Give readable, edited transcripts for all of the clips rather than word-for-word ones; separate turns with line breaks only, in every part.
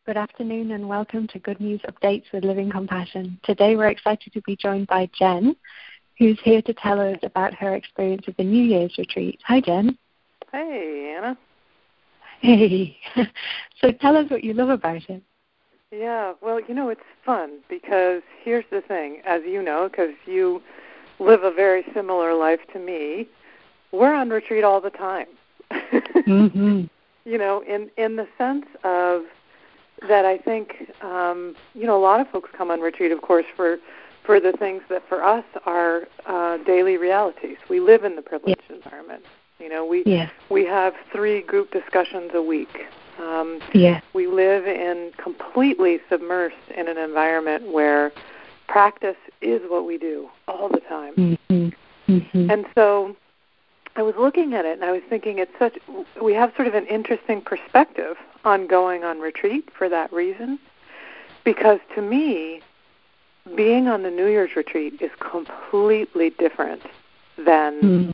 Good afternoon and welcome to Good News Updates with Living Compassion. Today we're excited to be joined by Jen, who's here to tell us about her experience of the New Year's retreat. Hi, Jen.
Hey, Anna.
Hey. So tell us what you love about it.
Yeah, well, it's fun because here's the thing. As you know, because you live a very similar life to me, we're on retreat all the time.
Mm-hmm.
In the sense of that I think, a lot of folks come on retreat, of course, for the things that for us are daily realities. We live in the privileged environment. We have 3 group discussions a week. We live in completely submersed in an environment where practice is what we do all the time.
Mm-hmm. Mm-hmm.
And so I was looking at it and I was thinking we have sort of an interesting perspective on going on retreat for that reason, because to me, being on the New Year's retreat is completely different than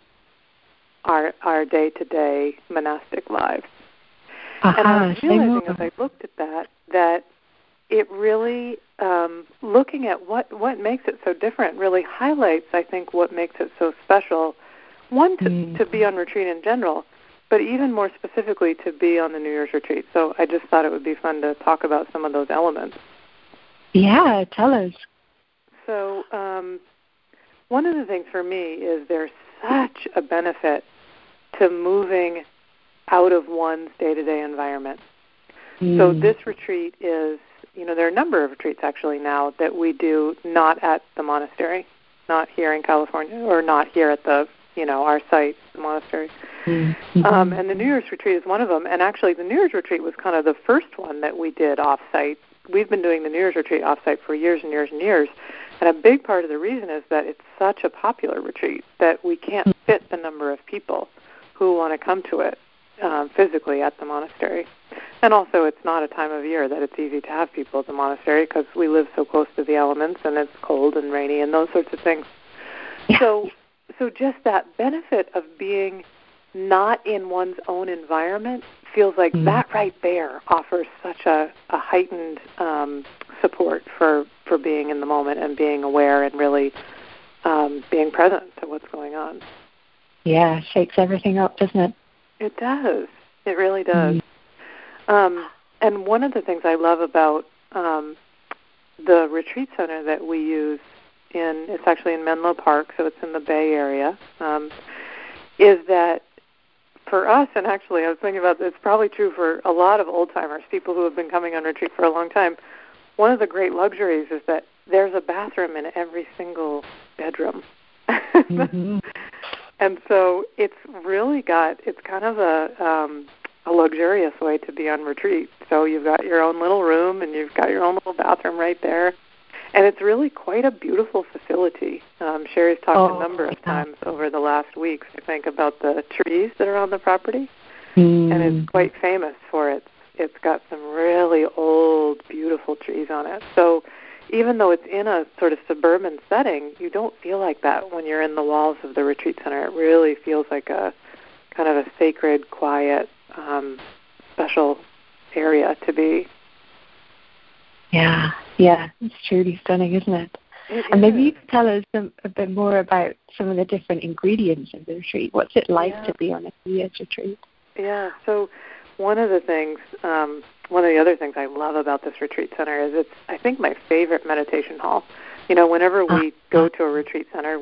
our day-to-day monastic lives. And I was realizing as I looked at that it really, looking at what makes it so different really highlights, I think, what makes it so special. One, to be on retreat in general, but even more specifically to be on the New Year's retreat. So I just thought it would be fun to talk about some of those elements.
Yeah, tell us.
So one of the things for me is there's such a benefit to moving out of one's day-to-day environment. So this retreat is, there are a number of retreats actually now that we do not at the monastery, not here in California, or not here at the, our site, the monastery.
Mm-hmm.
And the New Year's retreat is one of them. And actually the New Year's retreat was kind of the first one that we did off-site. We've been doing the New Year's retreat off-site for years and years and years. And a big part of the reason is that it's such a popular retreat that we can't fit the number of people who want to come to it physically at the monastery. And also it's not a time of year that it's easy to have people at the monastery because we live so close to the elements and it's cold and rainy and those sorts of things.
Yeah.
So just that benefit of being not in one's own environment feels like that right there offers such a heightened support for being in the moment and being aware and really being present to what's going on.
Yeah, shakes everything up, doesn't it?
It does. It really does. And one of the things I love about the retreat center that we use it's actually in Menlo Park, so it's in the Bay Area, is that for us, and actually I was thinking about this, it's probably true for a lot of old-timers, people who have been coming on retreat for a long time, one of the great luxuries is that there's a bathroom in every single bedroom.
Mm-hmm.
And so it's kind of a luxurious way to be on retreat. So you've got your own little room and you've got your own little bathroom right there. And it's really quite a beautiful facility. Sherry's talked a number of times over the last weeks, I think, about the trees that are on the property. And it's quite famous for it. It's got some really old, beautiful trees on it. So even though it's in a sort of suburban setting, you don't feel like that when you're in the walls of the retreat center. It really feels like a kind of a sacred, quiet, special area to be.
Yeah, it's truly stunning, isn't it? And maybe you could tell us a bit more about some of the different ingredients of the retreat. What's it like to be on a New Year's retreat?
Yeah, so one of the other things I love about this retreat center is it's, I think, my favorite meditation hall. Whenever we go to a retreat center,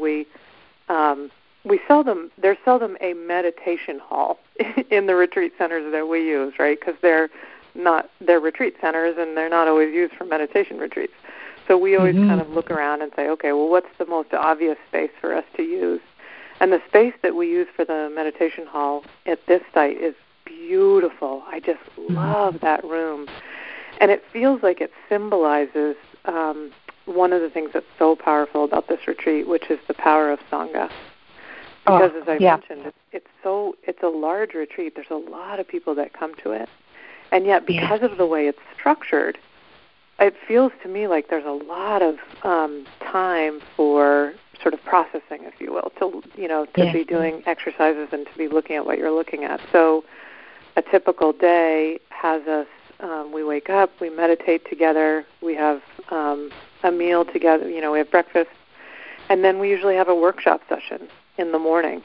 there's seldom a meditation hall in the retreat centers that we use, right? Because they're retreat centers and they're not always used for meditation retreats. So we always kind of look around and say, okay, well, what's the most obvious space for us to use? And the space that we use for the meditation hall at this site is beautiful. I just love that room. And it feels like it symbolizes one of the things that's so powerful about this retreat, which is the power of Sangha. Because as I mentioned, it's a large retreat. There's a lot of people that come to it. And yet because of the way it's structured, it feels to me like there's a lot of time for sort of processing, if you will, to be doing exercises and to be looking at what you're looking at. So a typical day has us We wake up, we meditate together, we have a meal together, we have breakfast, and then we usually have a workshop session in the morning.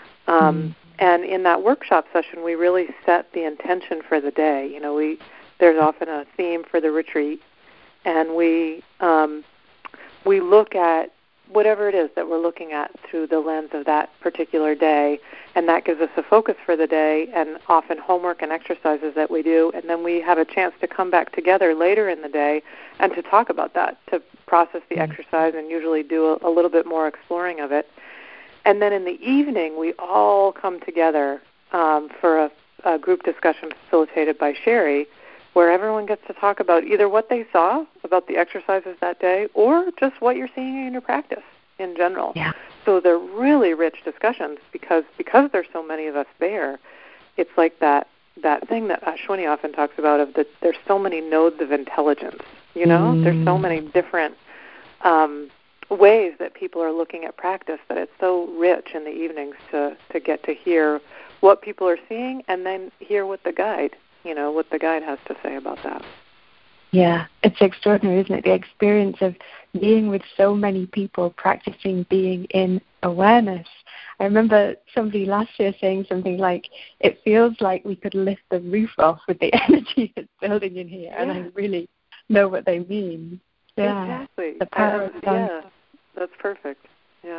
And in that workshop session, we really set the intention for the day. There's often a theme for the retreat, and we look at whatever it is that we're looking at through the lens of that particular day, and that gives us a focus for the day and often homework and exercises that we do, and then we have a chance to come back together later in the day and to talk about that, to process the exercise and usually do a little bit more exploring of it. And then in the evening, we all come together for a group discussion facilitated by Sherry, where everyone gets to talk about either what they saw about the exercises that day or just what you're seeing in your practice in general.
Yeah.
So they're really rich discussions because there's so many of us there. It's like that thing that Ashwini often talks about of that there's so many nodes of intelligence, There's so many different ways that people are looking at practice that it's so rich in the evenings to get to hear what people are seeing and then hear what the guide has to say about that.
Yeah, it's extraordinary, isn't it? The experience of being with so many people practicing being in awareness. I remember somebody last year saying something like, it feels like we could lift the roof off with the energy that's building in here, and I really know what they mean. Yeah,
exactly.
The power of
yeah, that's perfect. Yeah.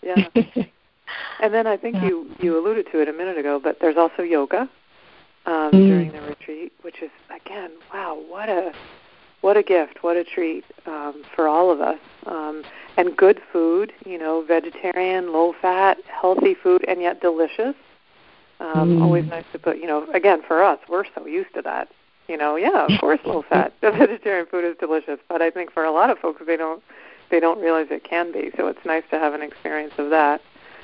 And then I think you alluded to it a minute ago, but there's also yoga during the retreat, which is, again, wow, what a gift, what a treat for all of us. And good food, vegetarian, low-fat, healthy food, and yet delicious. Always nice to put, again, for us, we're so used to that. Of course, low-fat, vegetarian food is delicious, but I think for a lot of folks, they don't realize it can be. So it's nice to have an experience of that.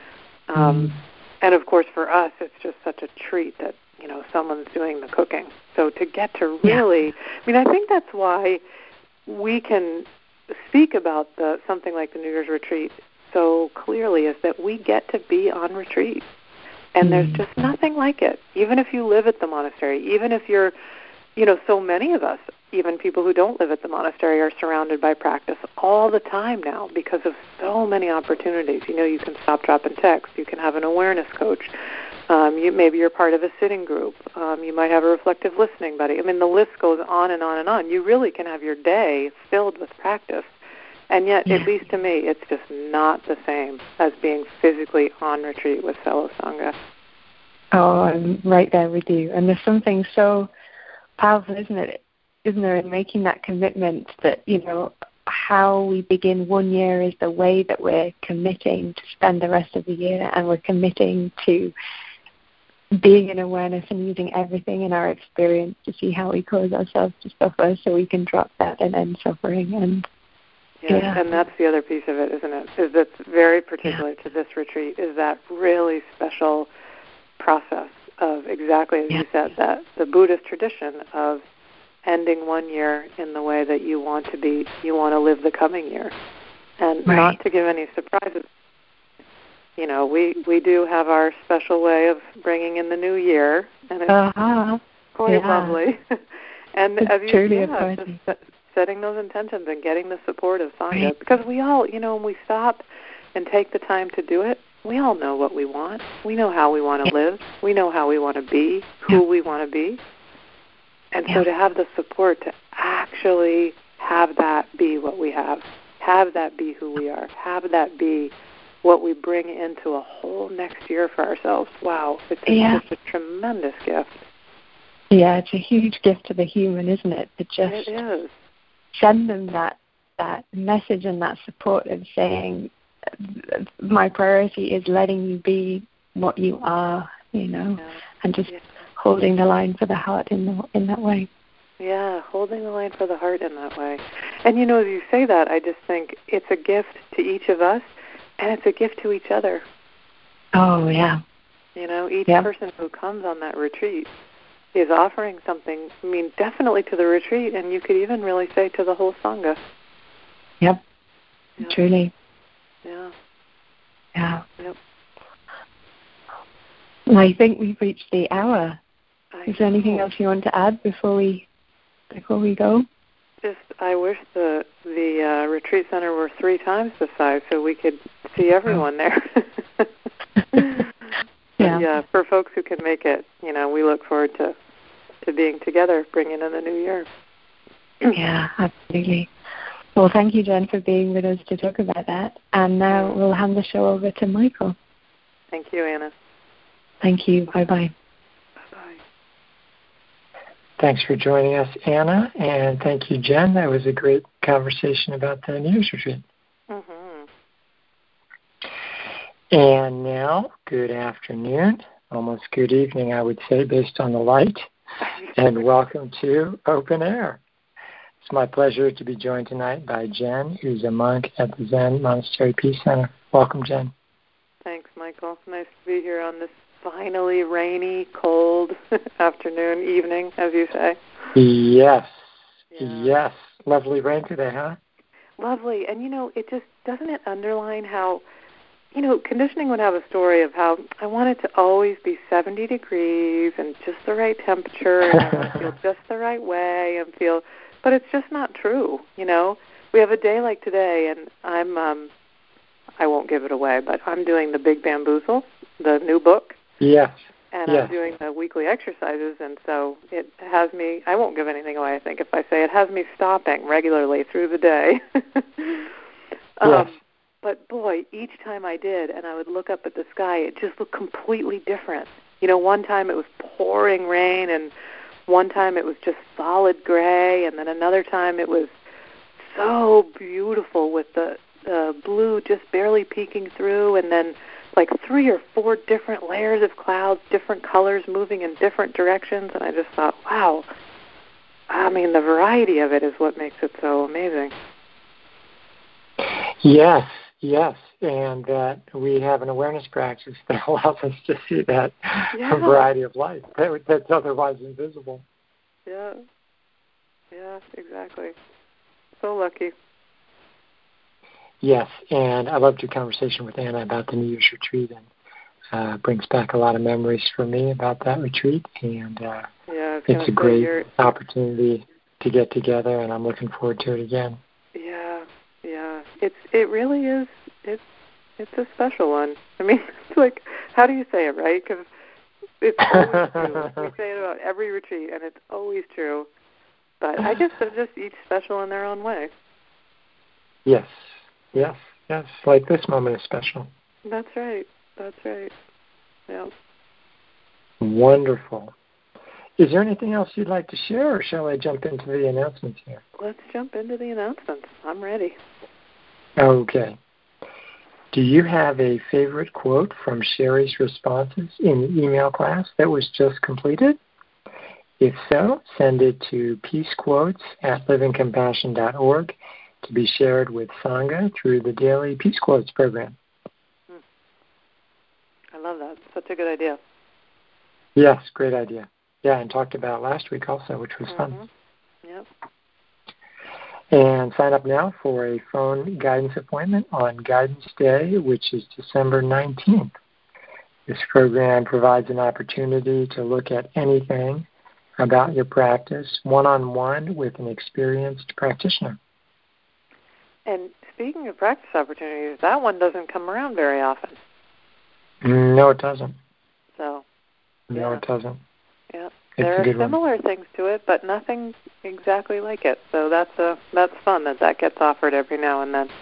And of course, for us, it's just such a treat that someone's doing the cooking. So to get to really, I think that's why we can speak about something like the New Year's retreat so clearly, is that we get to be on retreat. And there's just nothing like it. Even if you live at the monastery, even if you're, so many of us, even people who don't live at the monastery, are surrounded by practice all the time now because of so many opportunities. You can stop, drop, and text. You can have an awareness coach. Maybe you're part of a sitting group. You might have a reflective listening buddy. The list goes on and on and on. You really can have your day filled with practice. And yet, at least to me, it's just not the same as being physically on retreat with fellow Sangha.
Oh, I'm right there with you. And there's something so powerful, isn't there, in making that commitment that, how we begin one year is the way that we're committing to spend the rest of the year, and we're committing to being in awareness and using everything in our experience to see how we cause ourselves to suffer so we can drop that and end suffering. And
and that's the other piece of it, isn't it? Is that's very particular to this retreat, is that really special process of, exactly as you said, that the Buddhist tradition of ending one year in the way that you want to live the coming year, and not to give any surprises. We do have our special way of bringing in the new year, and it's quite lovely. And
it's
as you
truly
just setting those intentions and getting the support of Sangha, because we all, when we stop and take the time to do it, we all know what we want. We know how we want to live. We know how we want to be, who we want to be. And so to have the support to actually have that be what we have that be who we are, have that be what we bring into a whole next year for ourselves. Wow, it's just a tremendous gift.
Yeah, it's a huge gift to the human, isn't it? To just send them that message and that support of saying, my priority is letting you be what you are, and just holding the line for the heart in that way.
Yeah, holding the line for the heart in that way. And as you say that, I just think it's a gift to each of us, and it's a gift to each other.
Oh, yeah.
Each person who comes on that retreat is offering something, definitely to the retreat, and you could even really say to the whole Sangha.
Yep, truly.
Yeah. Yep.
Well, I think we've reached the hour. Is there anything else you want to add before we before we go?
Just, I wish the retreat center were 3 times the size so we could see everyone there. Yeah, for folks who can make it, we look forward to being together, bringing in the new year.
Yeah, absolutely. Well, thank you, Jen, for being with us to talk about that. And now we'll hand the show over to Michael.
Thank you, Anna.
Thank you. Bye-bye.
Bye-bye.
Thanks for joining us, Anna, and thank you, Jen. That was a great conversation about the New Year's retreat.
Mm-hmm.
And now, good afternoon, almost good evening, I would say, based on the light, and welcome to Open Air. It's my pleasure to be joined tonight by Jen, who's a monk at the Zen Monastery Peace Center. Welcome, Jen.
Thanks, Michael. Nice to be here on this finally rainy, cold afternoon, evening, as you say.
Yes. Yes. Lovely rain today, huh?
Lovely. And, it just, doesn't it underline how, conditioning would have a story of how I want it to always be 70 degrees and just the right temperature, and I want to feel just the right way and feel, but it's just not true, We have a day like today, and I won't give it away, but I'm doing the Big Bamboozle, the new book.
Yes.
And I'm doing the weekly exercises, and so it has me, I won't give anything away, I think, if I say it has me stopping regularly through the day.
Yes.
But boy, each time I did, and I would look up at the sky, it just looked completely different. One time it was pouring rain, and one time it was just solid gray, and then another time it was so beautiful with the blue just barely peeking through, and then like 3 or 4 different layers of clouds, different colors moving in different directions, and I just thought, wow, I mean, the variety of it is what makes it so amazing.
Yes, and that we have an awareness practice that allows us to see that variety of light that's otherwise invisible.
Yeah, exactly. So lucky.
Yes, and I loved your conversation with Anna about the New Year's retreat, and brings back a lot of memories for me about that retreat, and it's a great opportunity to get together, and I'm looking forward to it again.
Yeah. It really is. It's a special one. I mean, it's like, how do you say it, right? Because it's always true. We say it about every retreat, and it's always true. But I guess they're just each special in their own way.
Yes. Like this moment is special.
That's right. Yeah.
Wonderful. Is there anything else you'd like to share, or shall I jump into the announcements here?
Let's jump into the announcements. I'm ready.
Okay. Do you have a favorite quote from Sherry's responses in the email class that was just completed? If so, send it to peacequotes@livingcompassion.org to be shared with Sangha through the daily Peace Quotes program.
I love that. Such a good idea.
Yes, great idea. Yeah, and talked about last week also, which was fun.
Yep.
And sign up now for a phone guidance appointment on Guidance Day, which is December 19th. This program provides an opportunity to look at anything about your practice one-on-one with an experienced practitioner.
And speaking of practice opportunities, that one doesn't come around very often.
No, it doesn't.
It doesn't. Yeah.
There
are similar things to it, but nothing exactly like it. So that's fun that gets offered every now and then.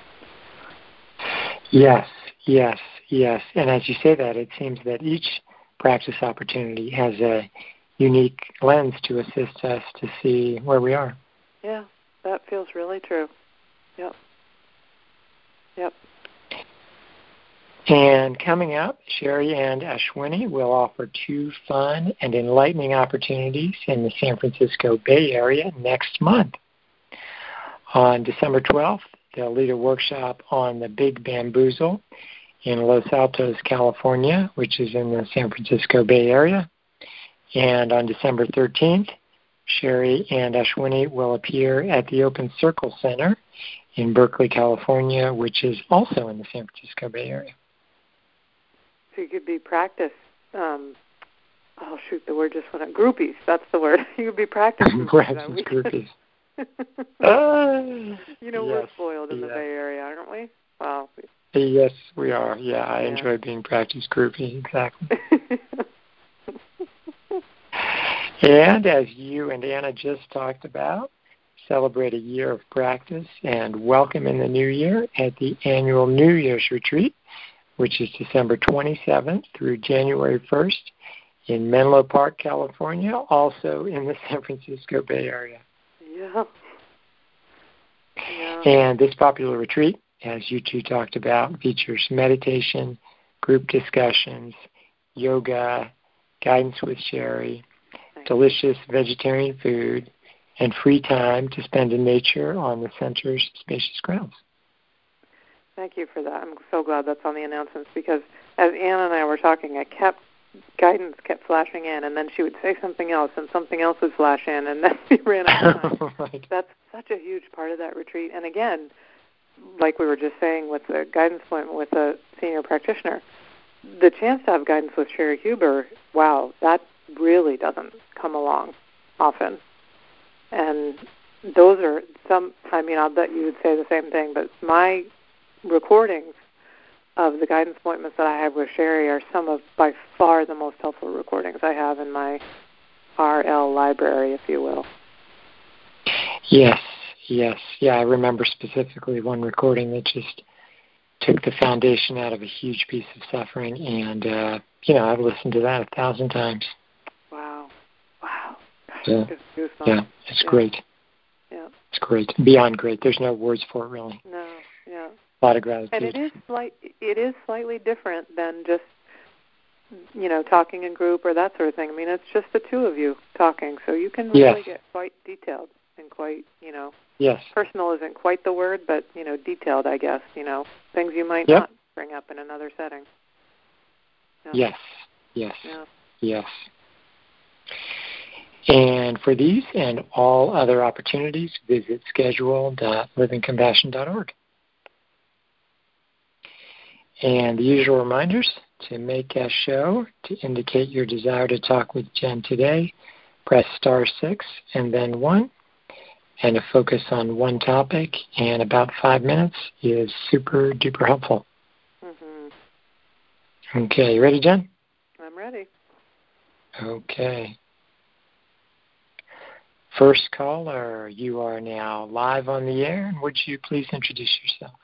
Yes. And as you say that, it seems that each practice opportunity has a unique lens to assist us to see where we are.
Yeah, that feels really true. Yep.
And coming up, Sherry and Ashwini will offer 2 fun and enlightening opportunities in the San Francisco Bay Area next month. On December 12th, they'll lead a workshop on the Big Bamboozle in Los Altos, California, which is in the San Francisco Bay Area. And on December 13th, Sherry and Ashwini will appear at the Open Circle Center in Berkeley, California, which is also in the San Francisco Bay Area.
So you could be practice oh shoot, the word just went out. Groupies, that's the word. You would be practice groupies.
Groupies.
You know, we're spoiled in the Bay Area, aren't we? Wow.
Yes, we are. Yeah, I enjoy being practice groupie, exactly. And as you and Anna just talked about, celebrate a year of practice and welcome in the new year at the annual New Year's Retreat, which is December 27th through January 1st in Menlo Park, California, also in the San Francisco Bay Area.
Yeah.
And this popular retreat, as you two talked about, features meditation, group discussions, yoga, guidance with Sherry, delicious vegetarian food, and free time to spend in nature on the center's spacious grounds.
Thank you for that. I'm so glad that's on the announcements because as Anna and I were talking, guidance kept flashing in, and then she would say something else, and something else would flash in, and then we ran out of time.
Right.
That's such a huge part of that retreat. And again, like we were just saying with the guidance appointment with a senior practitioner, the chance to have guidance with Sherry Huber, wow, that really doesn't come along often. And those are I'll bet you would say the same thing, but my recordings of the guidance appointments that I have with Sherry are some of, by far, the most helpful recordings I have in my RL library, if you will.
Yes. Yeah, I remember specifically one recording that just took the foundation out of a huge piece of suffering, and, I've listened to that 1,000 times.
Wow.
Yeah, it's great.
Yeah.
It's great. Beyond great. There's no words for it, really.
No, yeah.
A lot of gratitude.
And it is slightly different than just, talking in group or that sort of thing. I mean, it's just the two of you talking, so you can really get quite detailed and quite, personal isn't quite the word, but, detailed, I guess, things you might not bring up in another setting. Yeah.
Yes. And for these and all other opportunities, visit schedule.livingcompassion.org. And the usual reminders: to make a show, to indicate your desire to talk with Jen today, press *6 and then 1. And to focus on one topic in about 5 minutes is super duper helpful.
Mm-hmm.
Okay, you ready, Jen?
I'm ready.
Okay. First caller, you are now live on the air. And would you please introduce yourself?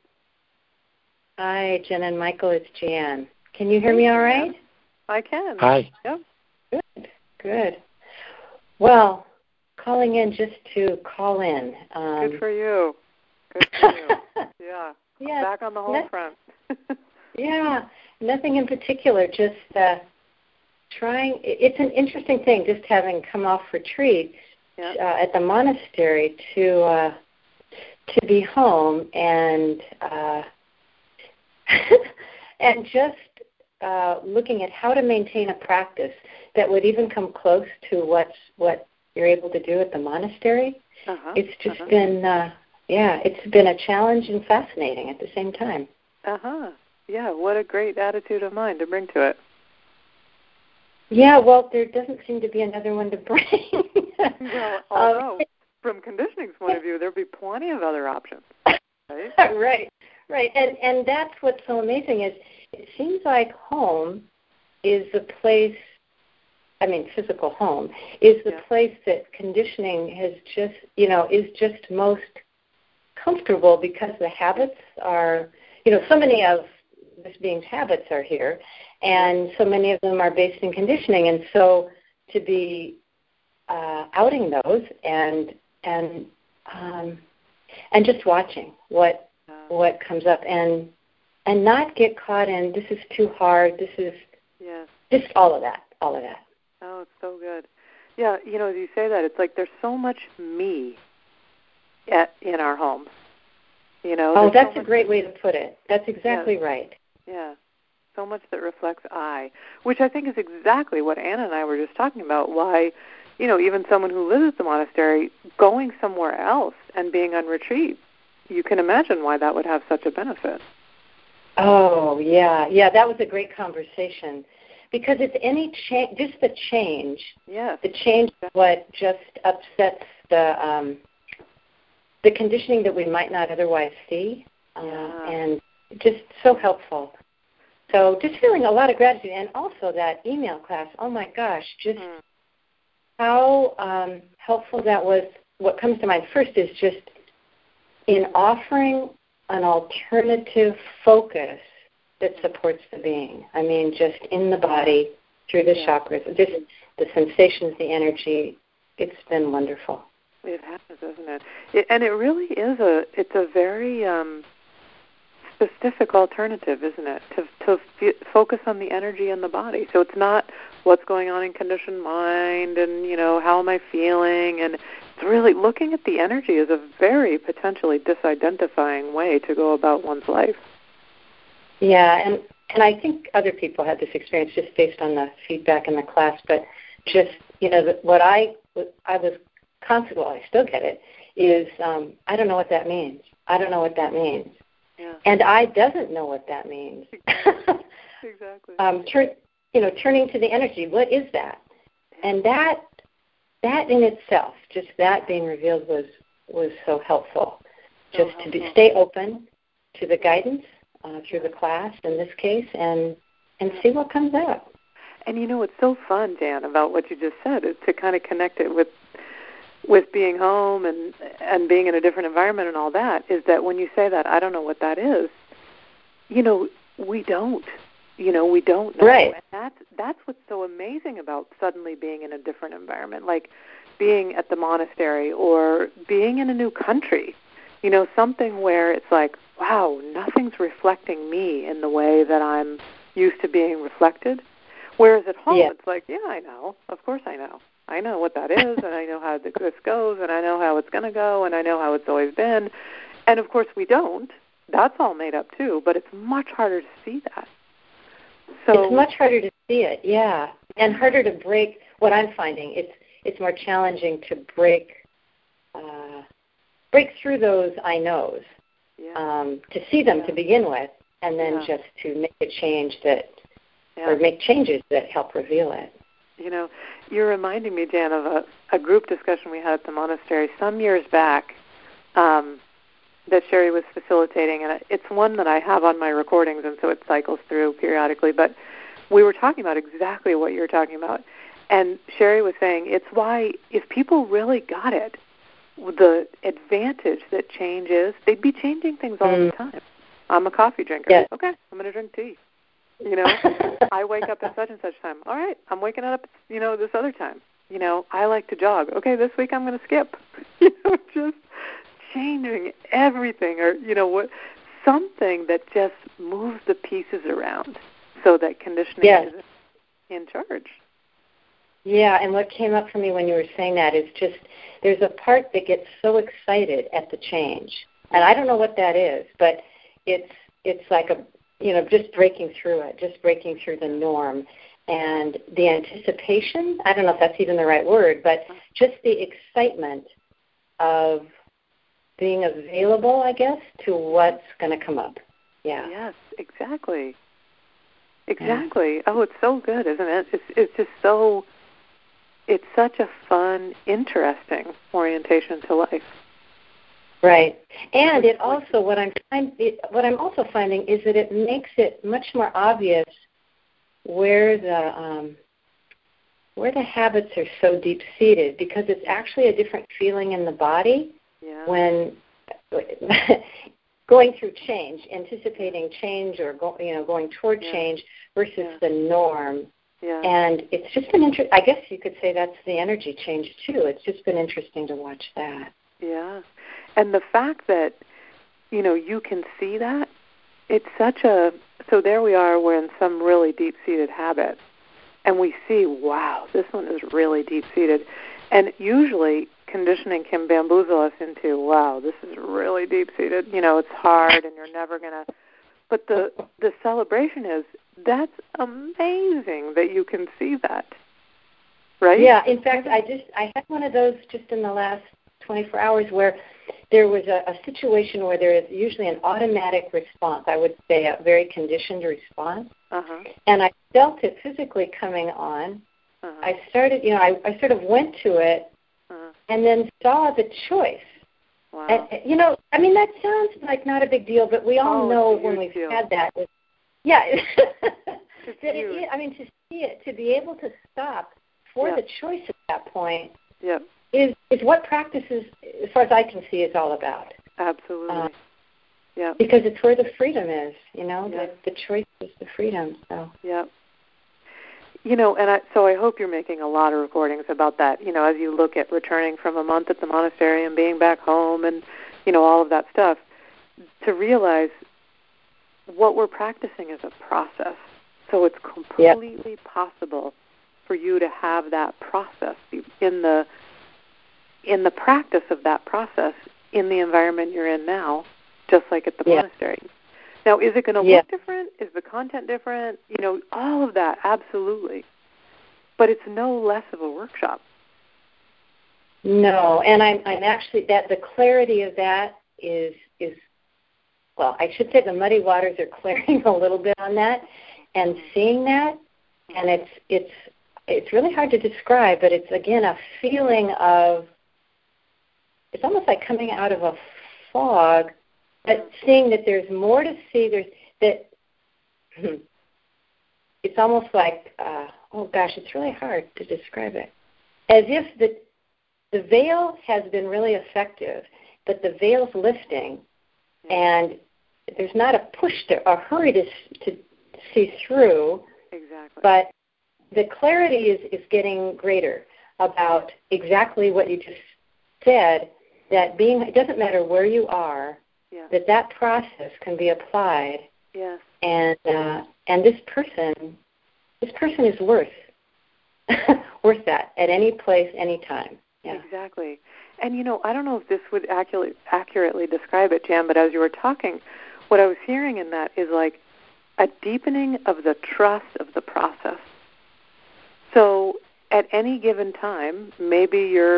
Hi, Jen and Michael. It's Jan. Can you hear me all right?
I can.
Hi.
Yep.
Good. Well, calling in just to call in.
Good for you. Yeah.
Yes.
Back on the home front.
Yeah. Nothing in particular. Just trying. It's an interesting thing, just having come off retreat at the monastery to be home and and just looking at how to maintain a practice that would even come close to what you're able to do at the monastery. It's just been, it's been a challenge and fascinating at the same time.
Yeah, what a great attitude of mind to bring to it.
Yeah, well, there doesn't seem to be another one to bring.
Well, although, from conditioning's point of view, there'd be plenty of other options. Right?
Right. And that's what's so amazing is it seems like home is the place, physical home, is the place that conditioning has just, is just most comfortable because the habits are, so many of this being's habits are here, and so many of them are based in conditioning. And so to be outing those and just watching what comes up and not get caught in this is too hard, this is just all of that. Oh,
it's so good. Yeah, as you say that, it's like there's so much me in our homes.
That's a great way to put it. That's exactly right.
Yeah, so much that reflects I, which I think is exactly what Anna and I were just talking about, why, even someone who lives at the monastery going somewhere else and being on retreat, you can imagine why that would have such a benefit.
Oh, yeah, that was a great conversation. because it's any change, just the change.
Yes.
The change is what just upsets the conditioning that we might not otherwise see, and just so helpful. So just feeling a lot of gratitude, and also that email class. Oh my gosh, just how helpful that was. What comes to mind first is just in offering an alternative focus that supports the being. I mean, just in the body, through the chakras, just the sensations, the energy. It's been wonderful.
It has, isn't it? And it really is it's a very specific alternative, isn't it? To focus on the energy in the body. So it's not what's going on in conditioned mind and, how am I feeling? And it's really looking at the energy is a very potentially disidentifying way to go about one's life.
Yeah, and I think other people had this experience just based on the feedback in the class, but just, what I was constantly, well, I still get it, is I don't know what that means. I don't know what that means.
Yeah.
And I doesn't know what that means.
Exactly.
Turning to the energy, what is that? And that in itself, just that being revealed was so helpful. Just to stay open to the guidance through the class in this case, and see what comes out.
And what's so fun, Jan, about what you just said is to kind of connect it with being home and being in a different environment and all that, is that when you say that, I don't know what that is, we don't. We don't know.
Right.
And that's what's so amazing about suddenly being in a different environment, like being at the monastery or being in a new country, something where it's like, wow, nothing's reflecting me in the way that I'm used to being reflected. Whereas at home, it's like, yeah, I know. Of course I know. I know what that is, and I know how this goes, and I know how it's going to go, and I know how it's always been. And, of course, we don't. That's all made up, too, but it's much harder to see that. So
it's much harder to see it, yeah, and harder to break. What I'm finding, it's more challenging to break through those I knows, to see them to begin with, and then just to make a change or make changes that help reveal it.
You're reminding me, Jan, of a group discussion we had at the monastery some years back that Sherry was facilitating, and it's one that I have on my recordings, and so it cycles through periodically, but we were talking about exactly what you're talking about. And Sherry was saying it's why, if people really got it, the advantage that change is, they'd be changing things all the time. I'm a coffee drinker.
Yes.
Okay, I'm going to drink tea. I wake up at such and such time. All right, I'm waking up, this other time. I like to jog. Okay, this week I'm going to skip. Just changing everything, or, something that just moves the pieces around so that conditioning is in charge.
Yeah, and what came up for me when you were saying that is just there's a part that gets so excited at the change. And I don't know what that is, but it's like just breaking through it, just breaking through the norm. And the anticipation, I don't know if that's even the right word, but just the excitement of being available, I guess, to what's going to come up. Yeah.
Yes, exactly. Exactly. Yeah. Oh, it's so good, isn't it? It's just so, it's such a fun, interesting orientation to life.
Right. And it also, what I'm also finding is that it makes it much more obvious where the habits are so deep-seated, because it's actually a different feeling in the body when going through change, anticipating change, or going toward change versus the norm. Yeah. And it's just been I guess you could say that's the energy change too. It's just been interesting to watch that.
Yeah. And the fact that, you can see that, it's such a, so there we are, we're in some really deep-seated habit, and we see, wow, this one is really deep-seated. And usually conditioning can bamboozle us into, wow, this is really deep-seated. It's hard and you're never going to, but the celebration is, that's amazing that you can see that, right?
Yeah, in fact, I had one of those just in the last 24 hours where there was a situation where there is usually an automatic response, I would say a very conditioned response, and I felt it physically coming on. I started, I sort of went to it and then saw the choice.
Wow.
And, that sounds like not a big deal, but we all know when we've had that. Yeah. To see it, to be able to stop for the choice at that point is what practice is, as far as I can see, is all about.
Absolutely.
Because it's where the freedom is, the choice is the freedom. So.
Yeah. So I hope you're making a lot of recordings about that, as you look at returning from a month at the monastery and being back home and, all of that stuff, to realize what we're practicing is a process. So it's completely possible for you to have that process in the practice of that process in the environment you're in now, just like at the monastery. Now, is it going to look different? Is the content different? All of that, absolutely. But it's no less of a workshop.
No, and I'm actually, that the clarity of that is well, I should say the muddy waters are clearing a little bit on that and seeing that, and it's really hard to describe, but it's, again, a feeling of, it's almost like coming out of a fog, but seeing that there's more to see. It's almost like, it's really hard to describe it. As if the veil has been really effective, but the veil's lifting, and there's not a push a hurry to see through.
Exactly. But
the clarity is getting greater about exactly what you just said, that it doesn't matter where you are, that process can be applied.
Yes.
And this person is worth that at any place, any time. Yeah.
Exactly. And, I don't know if this would accurately describe it, Jan, but as you were talking, what I was hearing in that is like a deepening of the trust of the process. So at any given time, maybe you're,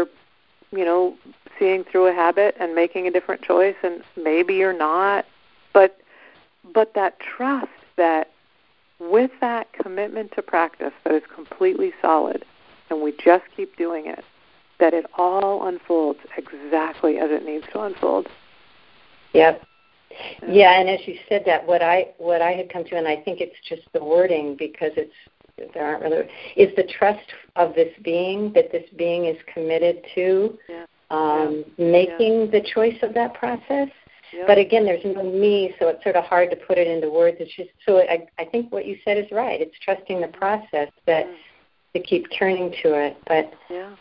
seeing through a habit and making a different choice, and maybe you're not, but that trust that with that commitment to practice that is completely solid, and we just keep doing it, that it all unfolds exactly as it needs to unfold.
Yep. Yeah, and as you said that, what I had come to, and I think it's just the wording, because there aren't really, is the trust of this being, that this being is committed to making the choice of that process. Yep. But again, there's no me, so it's sort of hard to put it into words. It's just, so I think what you said is right. It's trusting the process that to keep turning to it. But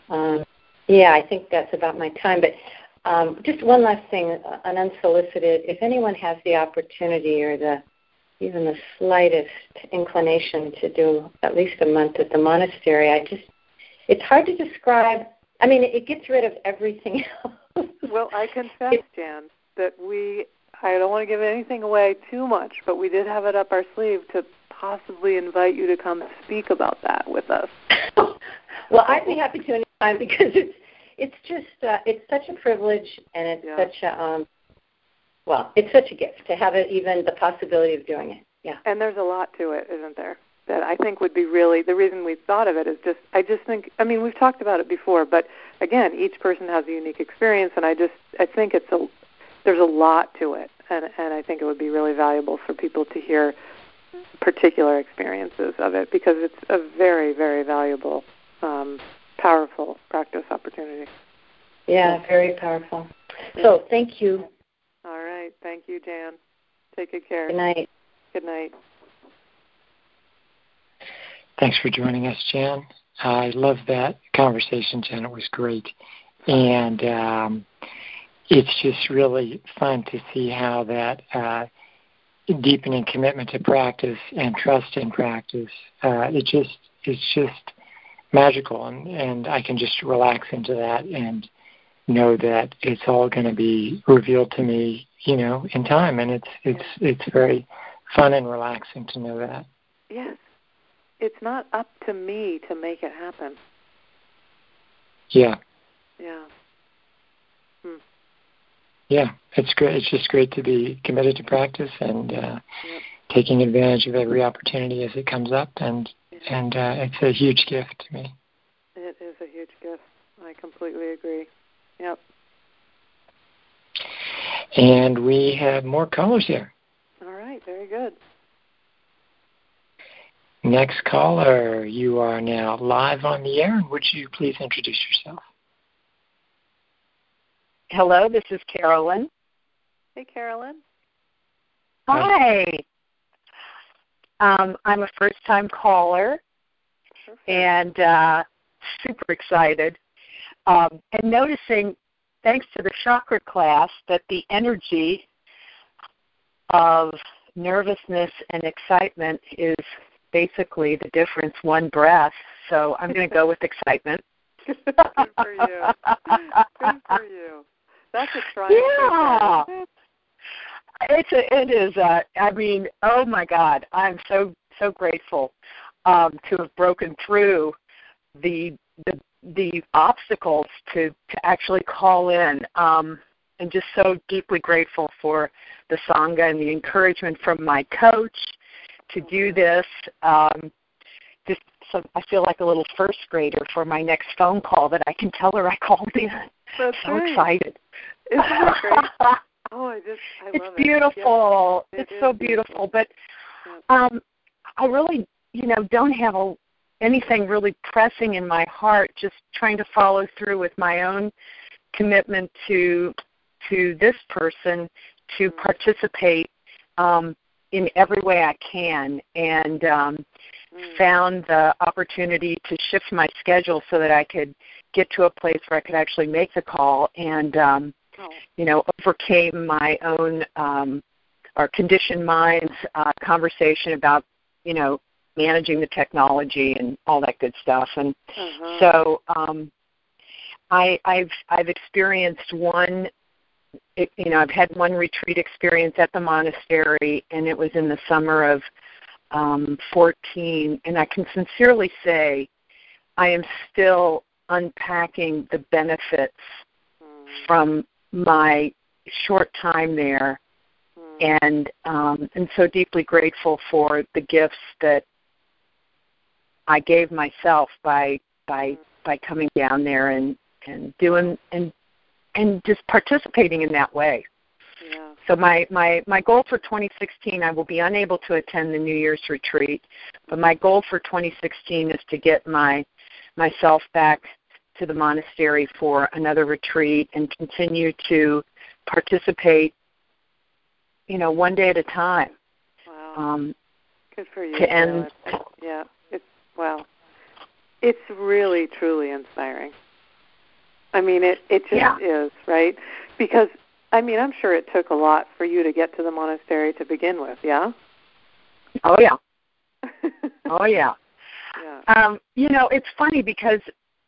I think that's about my time. But just one last thing, an unsolicited, if anyone has the opportunity or even the slightest inclination to do at least a month at the monastery, it's hard to describe. I mean, it gets rid of everything else.
Well, I confess, Jan, that I don't want to give anything away too much, but we did have it up our sleeve to possibly invite you to come speak about that with us.
Well, I'd be happy to anytime, because it's just it's such a privilege, and it's such a it's such a gift to have it, even the possibility of doing it. Yeah. And
there's a lot to it, isn't there? That I think would be really, the reason we thought of it is I just think, I mean, we've talked about it before, but again, each person has a unique experience, and I think there's a lot to it, and I think it would be really valuable for people to hear particular experiences of it, because it's a very, very valuable, powerful practice opportunity.
Yeah, very powerful. So thank you.
All right. Thank you, Jan. Take good care.
Good night.
Good night.
Thanks for joining us, Jan. I love that conversation, Jan. It was great. And it's just really fun to see how that deepening commitment to practice and trust in practice, it's just magical. And I can just relax into that and know that it's all going to be revealed to me, in time. And it's very fun and relaxing to know that.
Yes. It's not up to me to make it happen.
Yeah.
Yeah.
Yeah, it's great. It's just great to be committed to practice and taking advantage of every opportunity as it comes up, and it's a huge gift to me.
It is a huge gift. I completely agree. Yep.
And we have more callers here.
All right, very good.
Next caller, you are now live on the air. Would you please introduce yourself?
Hello, this is Carolyn.
Hey, Carolyn.
Hi. I'm a first-time caller. Perfect. And super excited. And noticing, thanks to the chakra class, that the energy of nervousness and excitement is basically the difference, one breath. So I'm going to go with excitement.
Good for you. Good for you. That's a triumph.
Yeah. It is. I mean, oh my God, I'm so grateful to have broken through the obstacles to actually call in, and just so deeply grateful for the Sangha and the encouragement from my coach to do this. Just so I feel like a little first grader for my next phone call that I can tell her I called in.
That's
so
great.
Excited.
Isn't it great? Oh, I love
it's beautiful.
Yeah,
it's so beautiful. But I really, don't have anything really pressing in my heart, just trying to follow through with my own commitment to this person to participate in every way I can, and found the opportunity to shift my schedule so that I could get to a place where I could actually make the call, and overcame my own or conditioned mind's conversation about managing the technology and all that good stuff. And so I've experienced one. I've had one retreat experience at the monastery, and it was in the summer of 14. And I can sincerely say I am still unpacking the benefits from my short time there, and so deeply grateful for the gifts that I gave myself by coming down there and doing and just participating in that way.
Yeah.
So my goal for 2016, I will be unable to attend the New Year's retreat, but my goal for 2016 is to get myself back to the monastery for another retreat and continue to participate, one day at a time.
Wow. Good for you.
To end.
Yeah. It's really, truly inspiring. I mean, it just is, right? Because, I'm sure it took a lot for you to get to the monastery to begin with, yeah?
Oh, yeah. Oh, yeah.
Yeah.
It's funny because,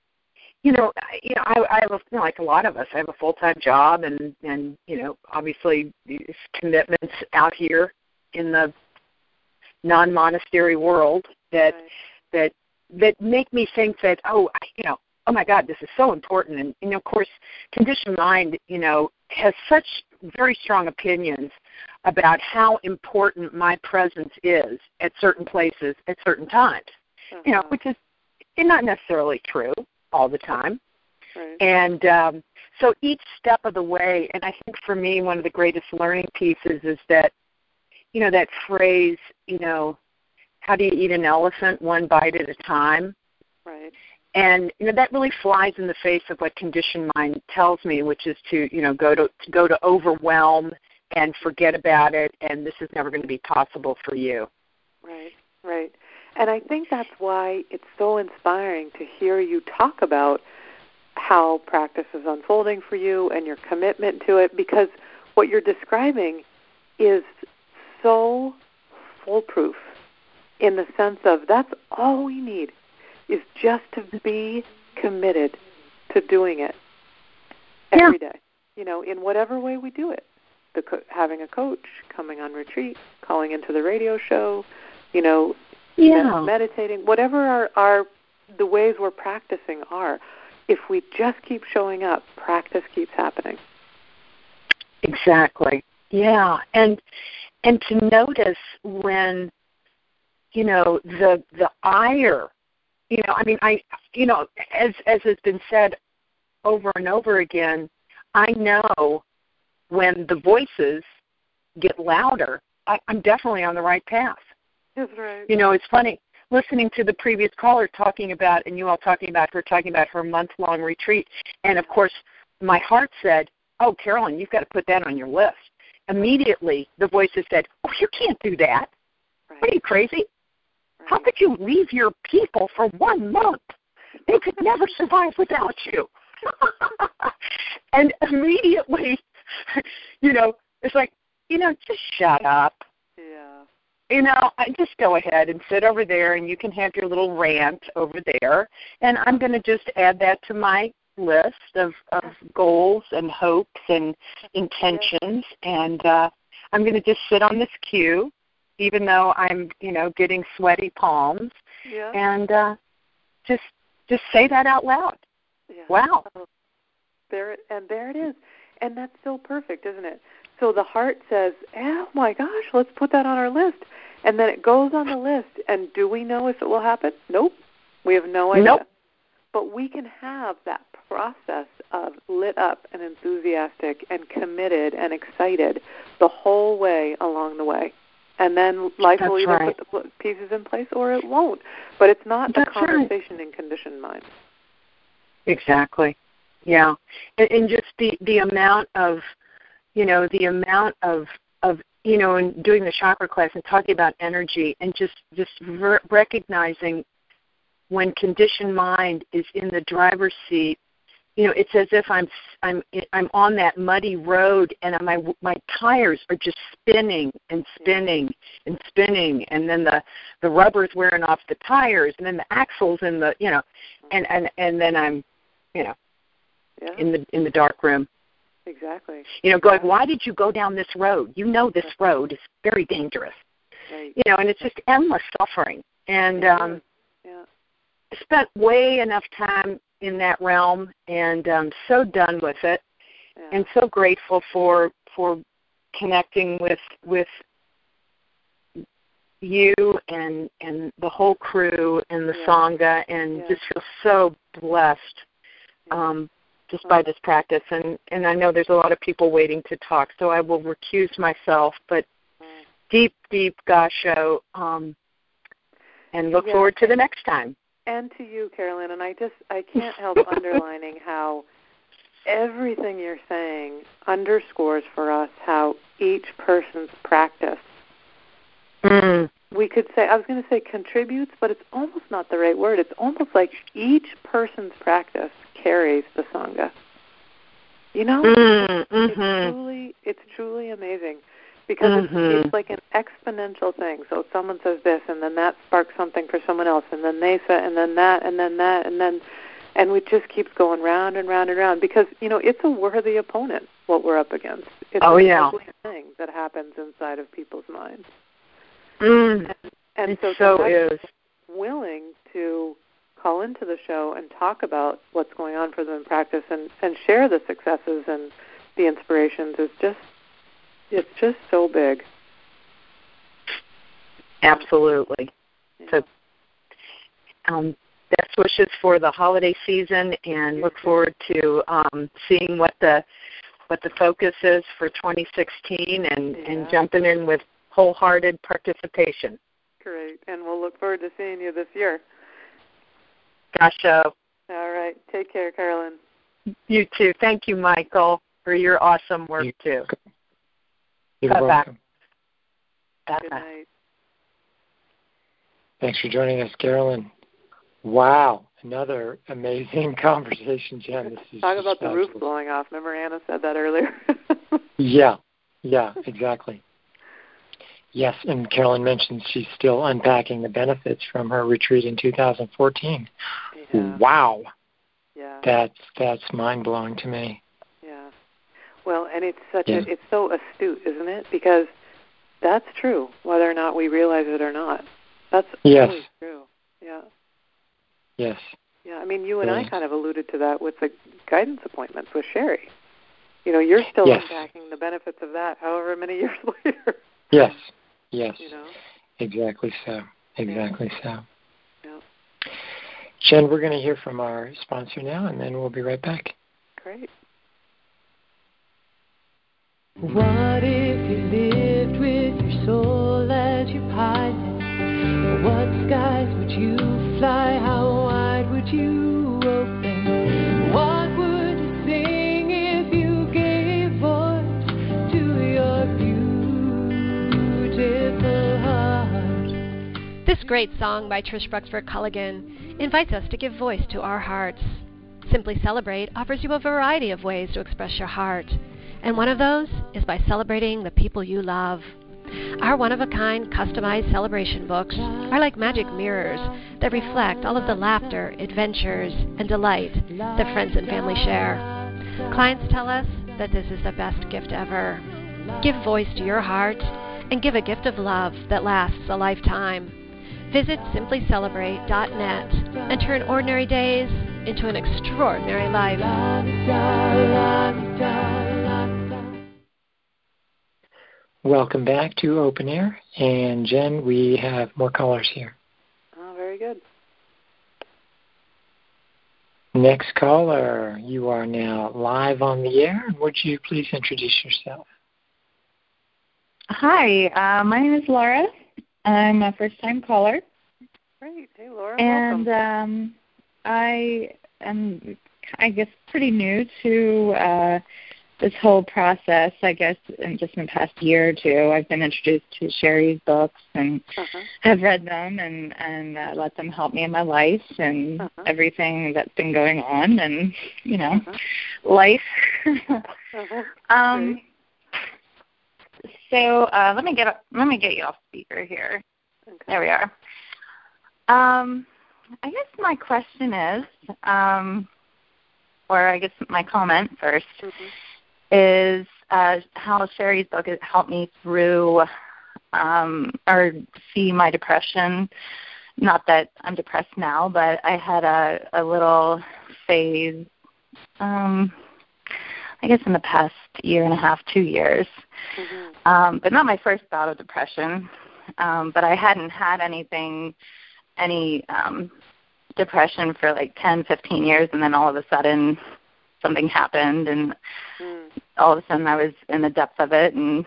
I have, like a lot of us, I have a full-time job and obviously these commitments out here in the non-monastery world that make me think that, oh my God, this is so important. And, of course, conditioned mind, has such very strong opinions about how important my presence is at certain places at certain times, which is not necessarily true all the time.
Right.
And so each step of the way, and I think for me one of the greatest learning pieces is that, that phrase, how do you eat an elephant one bite at a time?
Right.
And that really flies in the face of what conditioned mind tells me, which is to go to overwhelm and forget about it, and this is never going to be possible for you.
Right, right. And I think that's why it's so inspiring to hear you talk about how practice is unfolding for you and your commitment to it, because what you're describing is so foolproof in the sense of that's all we need is just to be committed to doing it every day, in whatever way we do it. Having a coach, coming on retreat, calling into the radio show, meditating, whatever the ways we're practicing are. If we just keep showing up, practice keeps happening.
Exactly. Yeah. And to notice when, the ire, as has been said over and over again, I know when the voices get louder, I'm definitely on the right path.
That's right.
It's funny listening to the previous caller talking about, and you all talking about her month-long retreat. And, of course, my heart said, oh, Carolyn, you've got to put that on your list. Immediately, the voices said, oh, you can't do that. Right. What are you, crazy? Right. How could you leave your people for 1 month? They could never survive without you. And immediately, it's like, just shut up.
Yeah.
I just go ahead and sit over there, and you can have your little rant over there. And I'm going to just add that to my list of goals and hopes and intentions. And I'm going to just sit on this cue, even though I'm, getting sweaty palms.
Yeah.
And just say that out loud.
Yeah.
Wow.
There it is. And that's so perfect, isn't it? So the heart says, oh, my gosh, let's put that on our list. And then it goes on the list. And do we know if it will happen? Nope. We have no idea.
Nope.
But we can have that process of lit up and enthusiastic and committed and excited the whole way along the way. And then life will either put the pieces in place or it won't. But it's not a conversation in conditioned minds.
Exactly. Yeah. And just the amount of, in doing the chakra class and talking about energy and just recognizing when conditioned mind is in the driver's seat, it's as if I'm on that muddy road and my tires are just spinning and spinning and spinning, and then the rubber's wearing off the tires, and then the axles and the and then I'm in the dark room.
Exactly.
Going, why did you go down this road? This road is very dangerous.
Right.
And it's just endless suffering. And spent way enough time in that realm, and so done with it, and so grateful for connecting with you and the whole crew and the Sangha, and just feel so blessed just by this practice. And I know there's a lot of people waiting to talk, so I will recuse myself, but deep gasho, and look forward to the next time.
And to you, Carolyn, and I can't help underlining how everything you're saying underscores for us how each person's practice, we could say, I was going to say contributes, but it's almost not the right word. It's almost like each person's practice carries the Sangha. It's truly amazing. Because it's like an exponential thing. So someone says this, and then that sparks something for someone else, and then they say, and then that, and then that, and it just keeps going round and round and round. Because it's a worthy opponent what we're up against. It's an ugly thing that happens inside of people's minds. And so
is
willing to call into the show and talk about what's going on for them in practice and share the successes and the inspirations is just. It's just so big.
Absolutely. So, best wishes for the holiday season, and look forward to seeing what the focus is for 2016, and jumping in with wholehearted participation.
Great, and we'll look forward to seeing you this year.
Gasho.
All right. Take care, Carolyn.
You too. Thank you, Michael, for your awesome work too.
You're welcome.
Good night.
Thanks for joining us, Carolyn. Wow, another amazing conversation, Jen. This is
talk about the roof blowing off. Remember Anna said that earlier?
Yeah, exactly. Yes, and Carolyn mentioned she's still unpacking the benefits from her retreat in 2014.
Yeah.
Wow.
Yeah.
That's mind-blowing to me.
Yeah. Well, and it's it's so astute, isn't it? Because that's true, whether or not we realize it or not. That's always true. Yeah.
Yes.
Yeah, I mean, you and I kind of alluded to that with the guidance appointments with Sherry. You're still unpacking the benefits of that however many years later.
Yes. Yes.
You know?
Exactly so. Exactly so.
Yeah.
Jen, we're going to hear from our sponsor now, and then we'll be right back.
Great.
What if you lived with your soul as your pilot? What skies would you fly? How wide would you open? What would you sing if you gave voice to your beautiful heart?
This great song by Trish Bruxburg Culligan invites us to give voice to our hearts. Simply Celebrate offers you a variety of ways to express your heart, and one of those is by celebrating the people you love. Our one-of-a-kind customized celebration books are like magic mirrors that reflect all of the laughter, adventures, and delight that friends and family share. Clients tell us that this is the best gift ever. Give voice to your heart and give a gift of love that lasts a lifetime. Visit simplycelebrate.net and turn ordinary days into an extraordinary life.
Welcome back to Open Air. And Jen, we have more callers here.
Oh, very good.
Next caller, you are now live on the air. Would you please introduce yourself?
Hi, my name is Laura. I'm a first-time caller.
Great. Hey, Laura.
And
welcome.
I am, I guess, pretty new to this whole process, I guess, in just in the past year or two. I've been introduced to Sherry's books and have read them and let them help me in my life and everything that's been going on and, you know, life. So let me get you off speaker here. Okay. There we are. I guess my question is, or I guess my comment first, is how Sherry's book has helped me through or see my depression. Not that I'm depressed now, but I had a little phase, I guess in the past year and a half, 2 years. But not my first bout of depression. But I hadn't had any depression for like 10, 15 years, and then all of a sudden something happened, and all of a sudden I was in the depth of it, and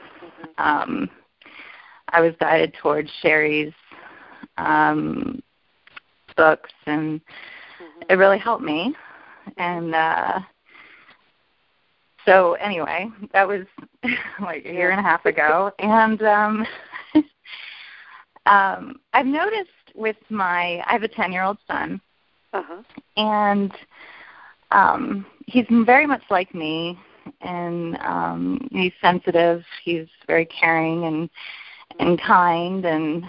I was guided towards Sherry's books, and it really helped me. And so anyway, that was like a year and a half ago, and I've noticed with I have a 10-year-old son, and he's very much like me, and he's sensitive. He's very caring and kind, and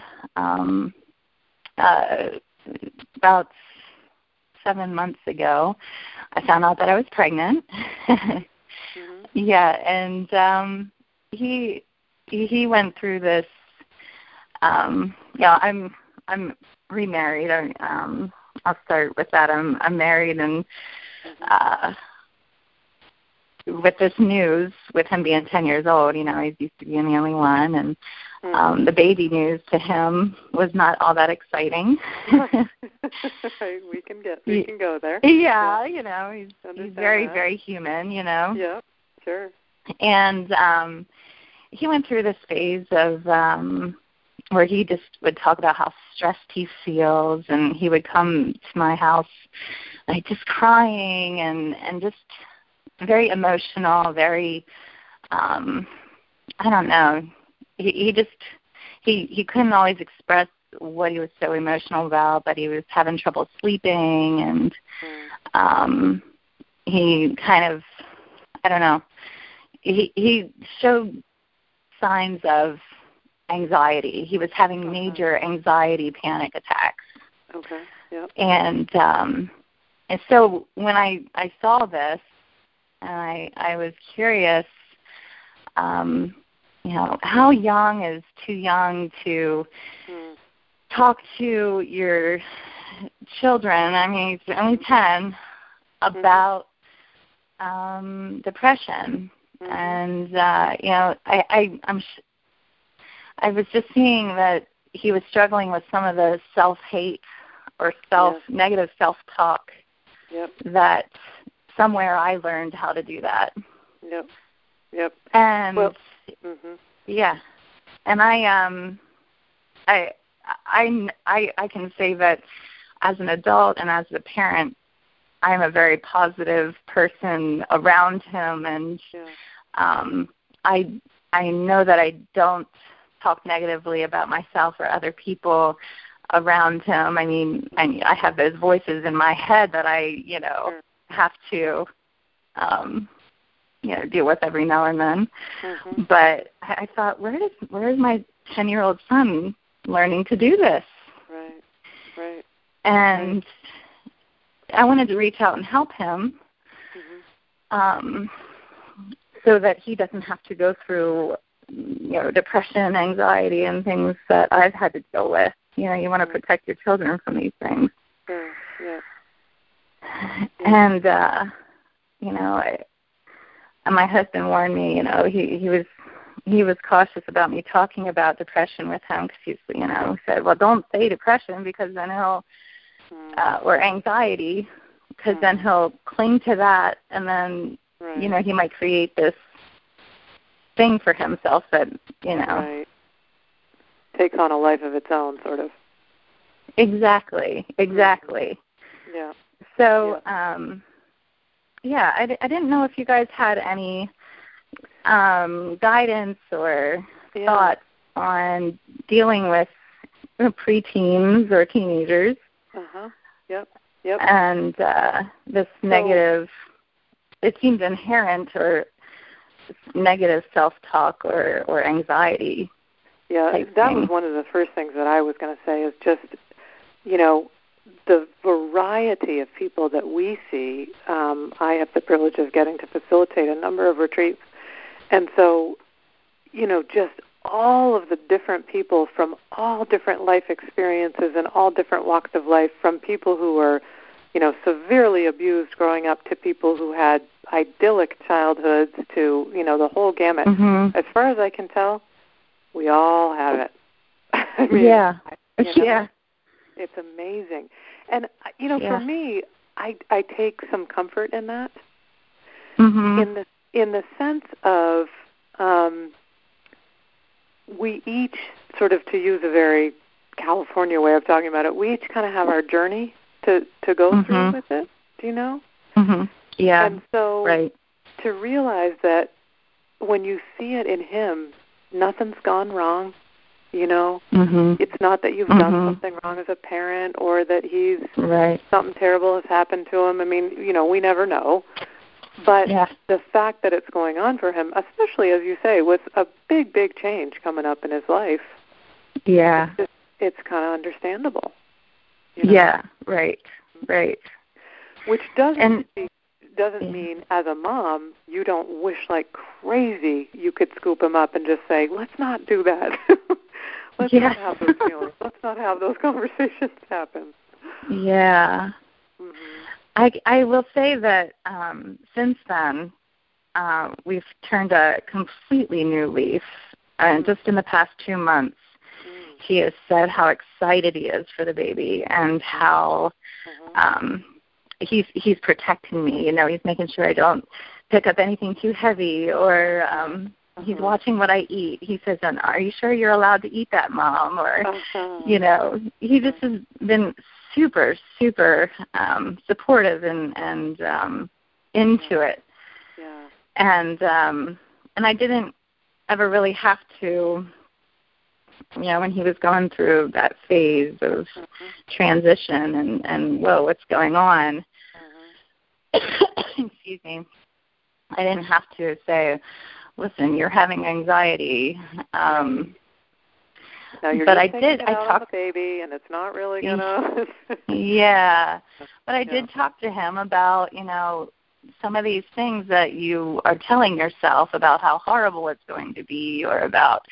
about 7 months ago, I found out that I was pregnant. Yeah, and he went through this. Yeah, I'm remarried. I'll start with that. I'm married, and with this news, with him being 10 years old, you know, he's used to being the only one, and the baby news to him was not all that exciting.
We can go there.
Yeah, you know, he's very, very human, you know.
Yeah, sure.
And he went through this phase of where he just would talk about how stressed he feels, and he would come to my house like just crying and just very emotional, very I don't know. He couldn't always express what he was so emotional about, but he was having trouble sleeping, and he kind of, I don't know, he showed signs of anxiety. He was having major anxiety panic attacks.
Okay. Yep.
And so when I saw this, and I was curious, you know, how young is too young to talk to your children? I mean, he's only 10, about depression. And I was just seeing that he was struggling with some of the self-hate or negative self-talk. That somewhere I learned how to do that. And and I can say that as an adult and as a parent, I'm a very positive person around him, and I know that I don't talk negatively about myself or other people around him. I mean, I have those voices in my head that I, have to, deal with every now and then. But I thought, where is my 10-year-old son learning to do this?
Right.
And I wanted to reach out and help him, so that he doesn't have to go through, depression, anxiety, and things that I've had to deal with. You want to protect your children from these things. And my husband warned me. He was cautious about me talking about depression with him, because he said, well, don't say depression, because then he'll or anxiety, because then he'll cling to that, and then he might create this thing for himself that
takes on a life of its own, sort of.
Exactly. Yeah. So, I didn't know if you guys had any guidance or thoughts on dealing with preteens or teenagers.
Yep.
And this negative, it seems inherent, or negative self-talk or anxiety.
That was one of the first things that I was going to say, is just, the variety of people that we see. I have the privilege of getting to facilitate a number of retreats. And so, just all of the different people from all different life experiences and all different walks of life, from people who were, severely abused growing up to people who had idyllic childhoods to, the whole gamut. As far as I can tell, we all have it. I mean, it's amazing. And, for me, I take some comfort in that, in the sense of we each, sort of, to use a very California way of talking about it, we each kind of have our journey to go through with it. Do you know?
Yeah.
And so to realize that when you see it in him, nothing's gone wrong. It's not that you've done something wrong as a parent, or that he's something terrible has happened to him. I mean, we never know. But the fact that it's going on for him, especially, as you say, with a big, big change coming up in his life, it's kind of understandable.
Right.
Which doesn't mean, as a mom, you don't wish like crazy you could scoop him up and just say, let's not do that. Let's not have those feelings. Let's not have those conversations happen.
Yeah. I will say that since then, we've turned a completely new leaf. And just in the past 2 months, he has said how excited he is for the baby, and how he's protecting me. He's making sure I don't pick up anything too heavy, or he's watching what I eat. He says, "Are you sure you're allowed to eat that, Mom?" Or, he just has been super, super supportive and into it. And I didn't ever really have to, when he was going through that phase of transition and whoa, what's going on? Excuse me. I didn't have to say, listen, you're having anxiety.
Now you're
but
just
I
taking
did.
it
I
out
talked.
Of the baby, and it's not really gonna.
But I did talk to him about, some of these things that you are telling yourself about how horrible it's going to be, or about.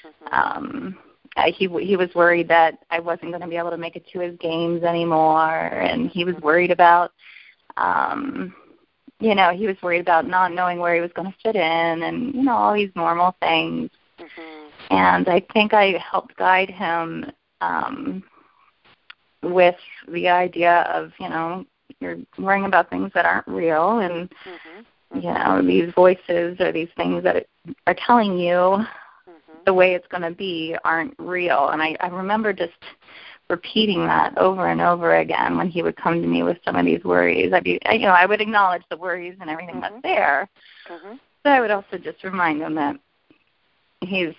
He was worried that I wasn't going to be able to make it to his games anymore, and he was worried about, you know, he was worried about not knowing where he was going to fit in and, you know, all these normal things. Mm-hmm. And I think I helped guide him with the idea of, you know, you're worrying about things that aren't real, and, mm-hmm. you know, these voices or these things that are telling you mm-hmm. the way it's going to be aren't real. And I remember just repeating that over and over again when he would come to me with some of these worries. I would acknowledge the worries and everything mm-hmm. that's there, mm-hmm. but I would also just remind him that he's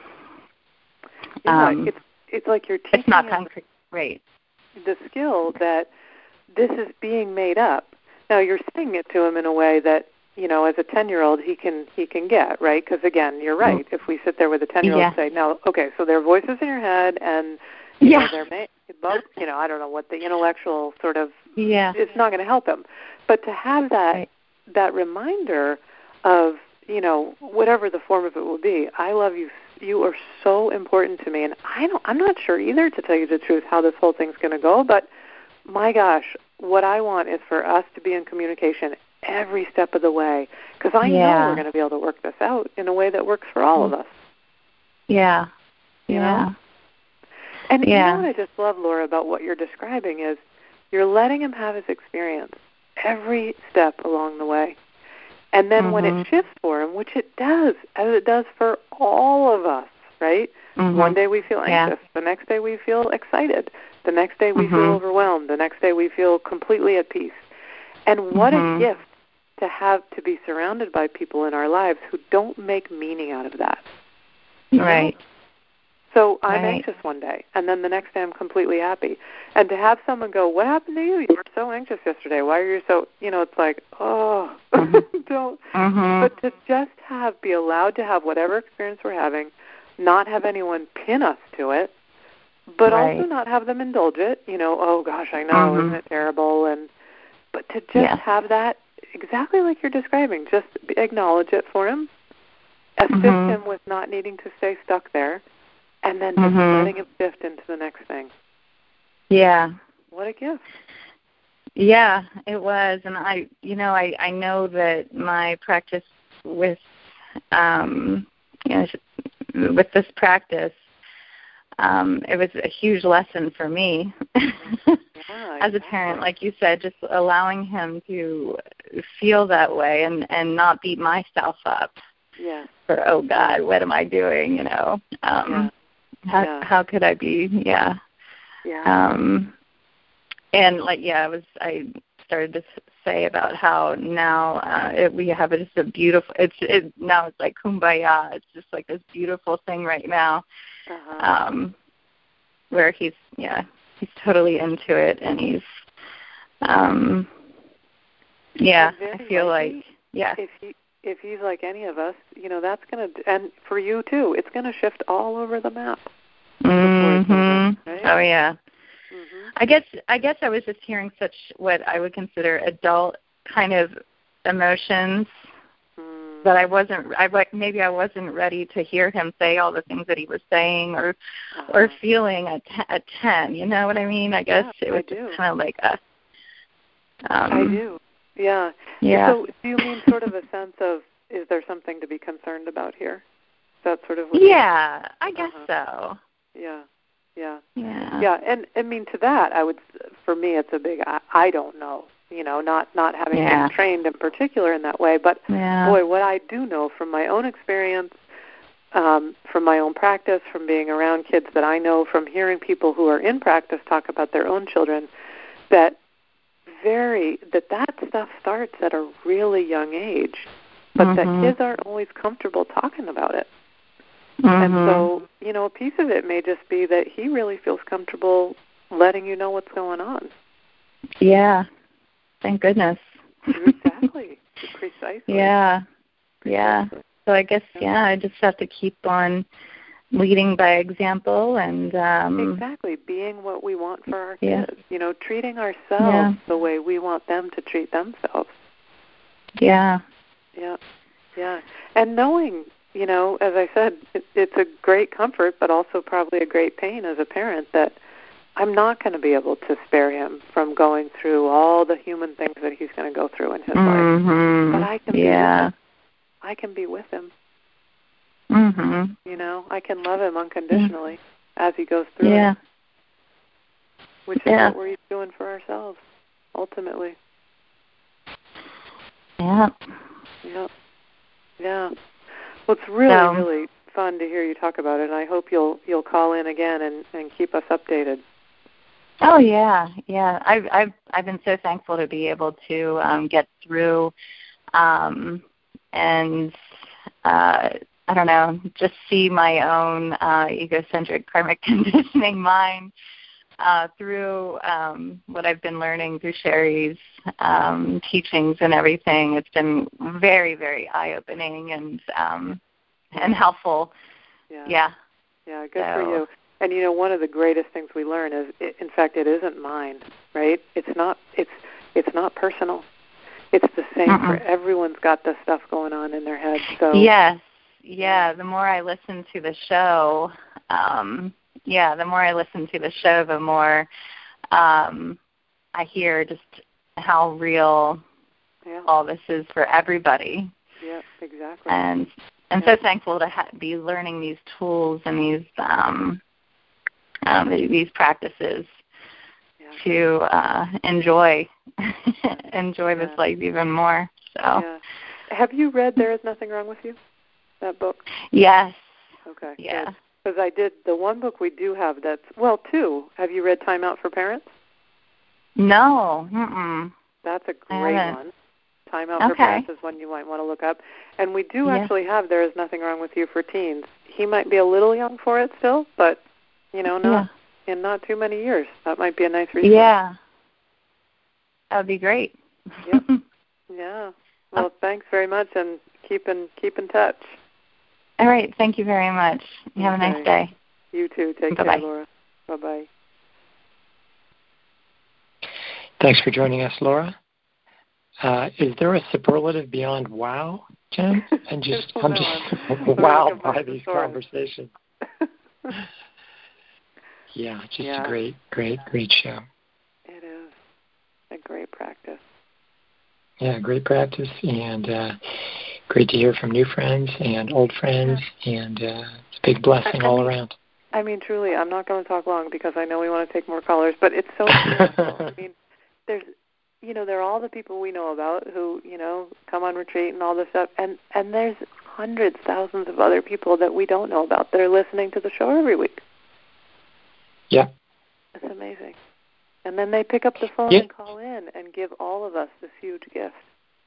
it's like you're teaching
it's not concrete, right?
The skill that this is being made up. Now you're saying it to him in a way that, you know, as a 10-year-old he can get, right? Because again, you're right. If we sit there with a 10-year-old and say, no, okay, so there are voices in your head, and you know, they're both, you know, I don't know what the intellectual sort of, it's not going to help him. But to have that reminder of, you know, whatever the form of it will be, I love you. You are so important to me, and I'm not sure either, to tell you the truth, how this whole thing's going to go. But my gosh, what I want is for us to be in communication every step of the way, because I know we're going to be able to work this out in a way that works for all of us.
Yeah.
You know? And you know what I just love, Laura, about what you're describing is you're letting him have his experience every step along the way. And then mm-hmm. when it shifts for him, which it does, as it does for all of us, right? Mm-hmm. One day we feel anxious. The next day we feel excited. The next day we mm-hmm. feel overwhelmed. The next day we feel completely at peace. And what mm-hmm. a gift to be surrounded by people in our lives who don't make meaning out of that.
Right.
So I'm anxious one day, and then the next day I'm completely happy. And to have someone go, what happened to you? You were so anxious yesterday. Why are you so, you know, it's like, oh, don't. Mm-hmm. But to just be allowed to have whatever experience we're having, not have anyone pin us to it, but also not have them indulge it, you know, oh gosh, I know, mm-hmm. isn't it terrible? But to just have that, exactly like you're describing, just acknowledge it for him, assist mm-hmm. him with not needing to stay stuck there, and then just mm-hmm. letting him shift into the next thing.
Yeah.
What a gift.
Yeah, it was. And I know that my practice with, with this practice, it was a huge lesson for me as a parent, like you said, just allowing him to feel that way and not beat myself up for, oh God, what am I doing? You know, how could I be? And I started to say about how now we have just a beautiful. Now it's like kumbaya. It's just like this beautiful thing right now, where he's totally into it, and he's I feel like
if he's like any of us, you know, that's gonna, and for you too, it's gonna shift all over the map.
Mm-hmm. Right? Oh yeah.
Mm-hmm.
I guess I was just hearing such what I would consider adult kind of emotions that I wasn't ready to hear him say all the things that he was saying or feeling at 10. You know what I mean? I guess it was just kind of like a.
I do. Yeah. So do you mean sort of a sense of, is there something to be concerned about here? Is that sort of what
I guess so.
Yeah. And I mean, to that, for me, it's a big, I don't know, you know, not having been trained in particular in that way, but boy, what I do know from my own experience, from my own practice, from being around kids that I know, from hearing people who are in practice talk about their own children, that stuff starts at a really young age, but that kids aren't always comfortable talking about it. Mm-hmm. And so, you know, a piece of it may just be that he really feels comfortable letting you know what's going on.
Yeah. Thank goodness.
Exactly. Precisely.
Yeah. So I guess, I just have to keep on leading by example and
exactly, being what we want for our kids. You know, treating ourselves the way we want them to treat themselves. Yeah. And knowing, you know, as I said, it's a great comfort, but also probably a great pain as a parent that I'm not going to be able to spare him from going through all the human things that he's going to go through in his life. But I can be with him. I can be with him. You know, I can love him unconditionally as he goes through it. Which is what we're doing for ourselves, ultimately. Yeah. Well, it's really, really fun to hear you talk about it, and I hope you'll call in again and keep us updated.
Oh yeah. I've been so thankful to be able to get through, and I don't know, just see my own egocentric karmic conditioning mind through what I've been learning through Sherry's teachings and everything. It's been very, very eye-opening and helpful. Yeah,
good for you. And you know, one of the greatest things we learn is, in fact, it isn't mind, right? It's not personal. It's the same for everyone's got this stuff going on in their head. So the more I listen to the show, the more I hear just how real all this is for everybody. Yeah, exactly.
And I'm so thankful to be learning these tools and these practices to enjoy this life even more. So,
have you read "There Is Nothing Wrong with You"? That book?
Yes.
Okay.
Yeah.
Because I did the one book we do have that's two. Have you read "Time Out for Parents"?
No.
That's a great one. "Time Out for Parents" is one you might want to look up. And we do actually have "There Is Nothing Wrong with You" for teens. He might be a little young for it still, but not in not too many years. That might be a nice resource.
Yeah. That would be great.
Yep. Yeah. Well, thanks very much, and keep in touch.
All right. Thank you very much. You have a nice day.
You too. Take care, Laura. Bye-bye.
Thanks for joining us, Laura. Is there a superlative beyond wow, Jen? I'm just wowed by these conversations. A great show.
It is a great practice.
Yeah, great practice, and great to hear from new friends and old friends, and it's a big blessing all around.
I mean, truly, I'm not going to talk long because I know we want to take more callers, but it's so beautiful. I mean, there are all the people we know about who, come on retreat and all this stuff, and there's hundreds, thousands of other people that we don't know about that are listening to the show every week.
Yeah.
It's amazing. And then they pick up the phone and call in and give all of us this huge gift.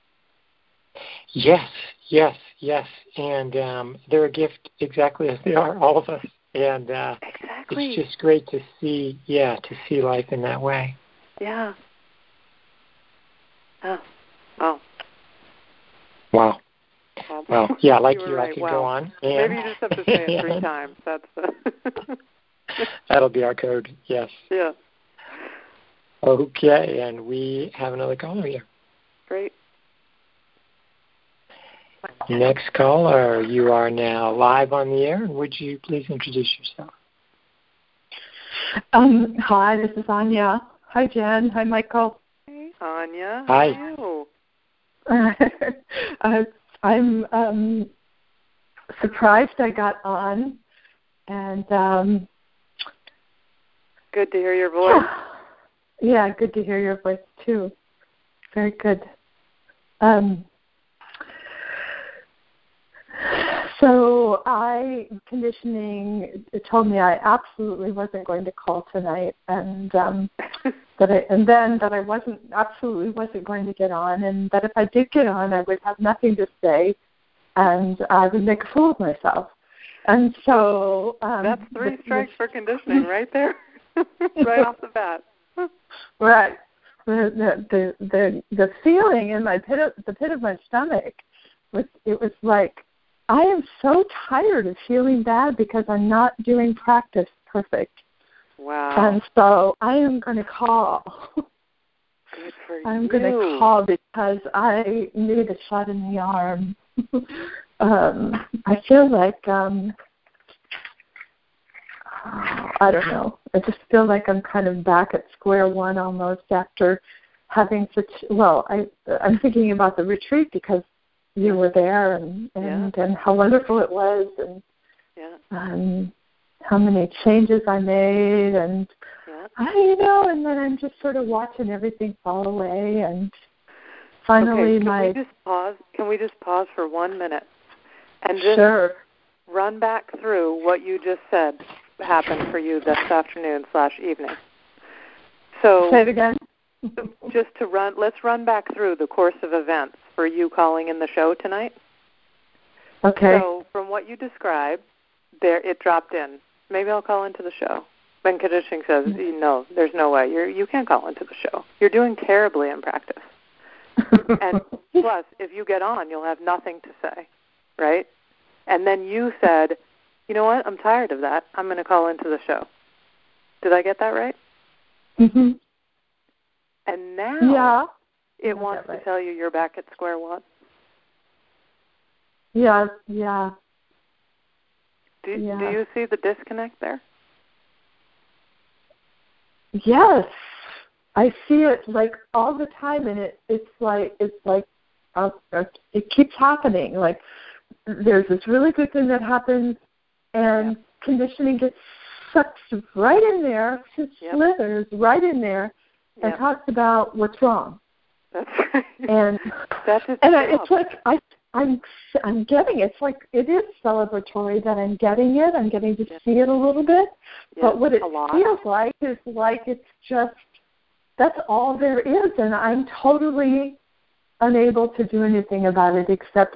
Yes. And they're a gift exactly as they are, all of us. And it's just great to see life in that way.
Yeah. Oh. Wow.
Wow. Well, yeah, like you,
right.
I could go on. And
maybe you just have to say it 3 times. That's
that'll be our code, yes.
Yeah.
Okay, and we have another caller here.
Great.
Next caller, you are now live on the air. Would you please introduce yourself?
Hi, this is Anya. Hi, Jen. Hi, Michael.
Hey, Anya.
Hi.
How are you?
I'm surprised I got on, and
good to hear your voice.
Yeah, good to hear your voice too. Very good. So conditioning told me I absolutely wasn't going to call tonight, and that I wasn't going to get on, and that if I did get on, I would have nothing to say, and I would make a fool of myself. And so
that's 3 strikes for conditioning right there, right off the bat.
Right. The feeling in the pit of my stomach was like, I am so tired of feeling bad because I'm not doing practice perfect.
Wow.
And so I am going to call.
Good for
I'm
you.
going to call because I need a shot in the arm. I feel like I don't know. I just feel like I'm kind of back at square one almost after having such. Well, I'm thinking about the retreat because you were there and how wonderful it was and how many changes I made and and then I'm just sort of watching everything fall away and finally
Can we just pause for 1 minute and just run back through what you just said happened for you this afternoon/evening. So
say it again.
Just to let's run back through the course of events for you calling in the show tonight.
Okay.
So from what you described, it dropped in. Maybe I'll call into the show. Then conditioning says, no, there's no way. You can't call into the show. You're doing terribly in practice. And plus, if you get on, you'll have nothing to say, right? And then you said, you know what, I'm tired of that. I'm going to call into the show. Did I get that right?
Mm-hmm.
And now it wants
to
tell you you're back at square one.
Yeah.
Do you see the disconnect there?
Yes, I see it like all the time, and it keeps happening. Like there's this really good thing that happens, and conditioning gets sucked right in there, slithers right in there, and talks about what's wrong.
That's right.
And it's like I'm getting it. It's like it is celebratory that I'm getting it. I'm getting to see it a little bit. But what it feels like is like it's just that's all there is, and I'm totally unable to do anything about it except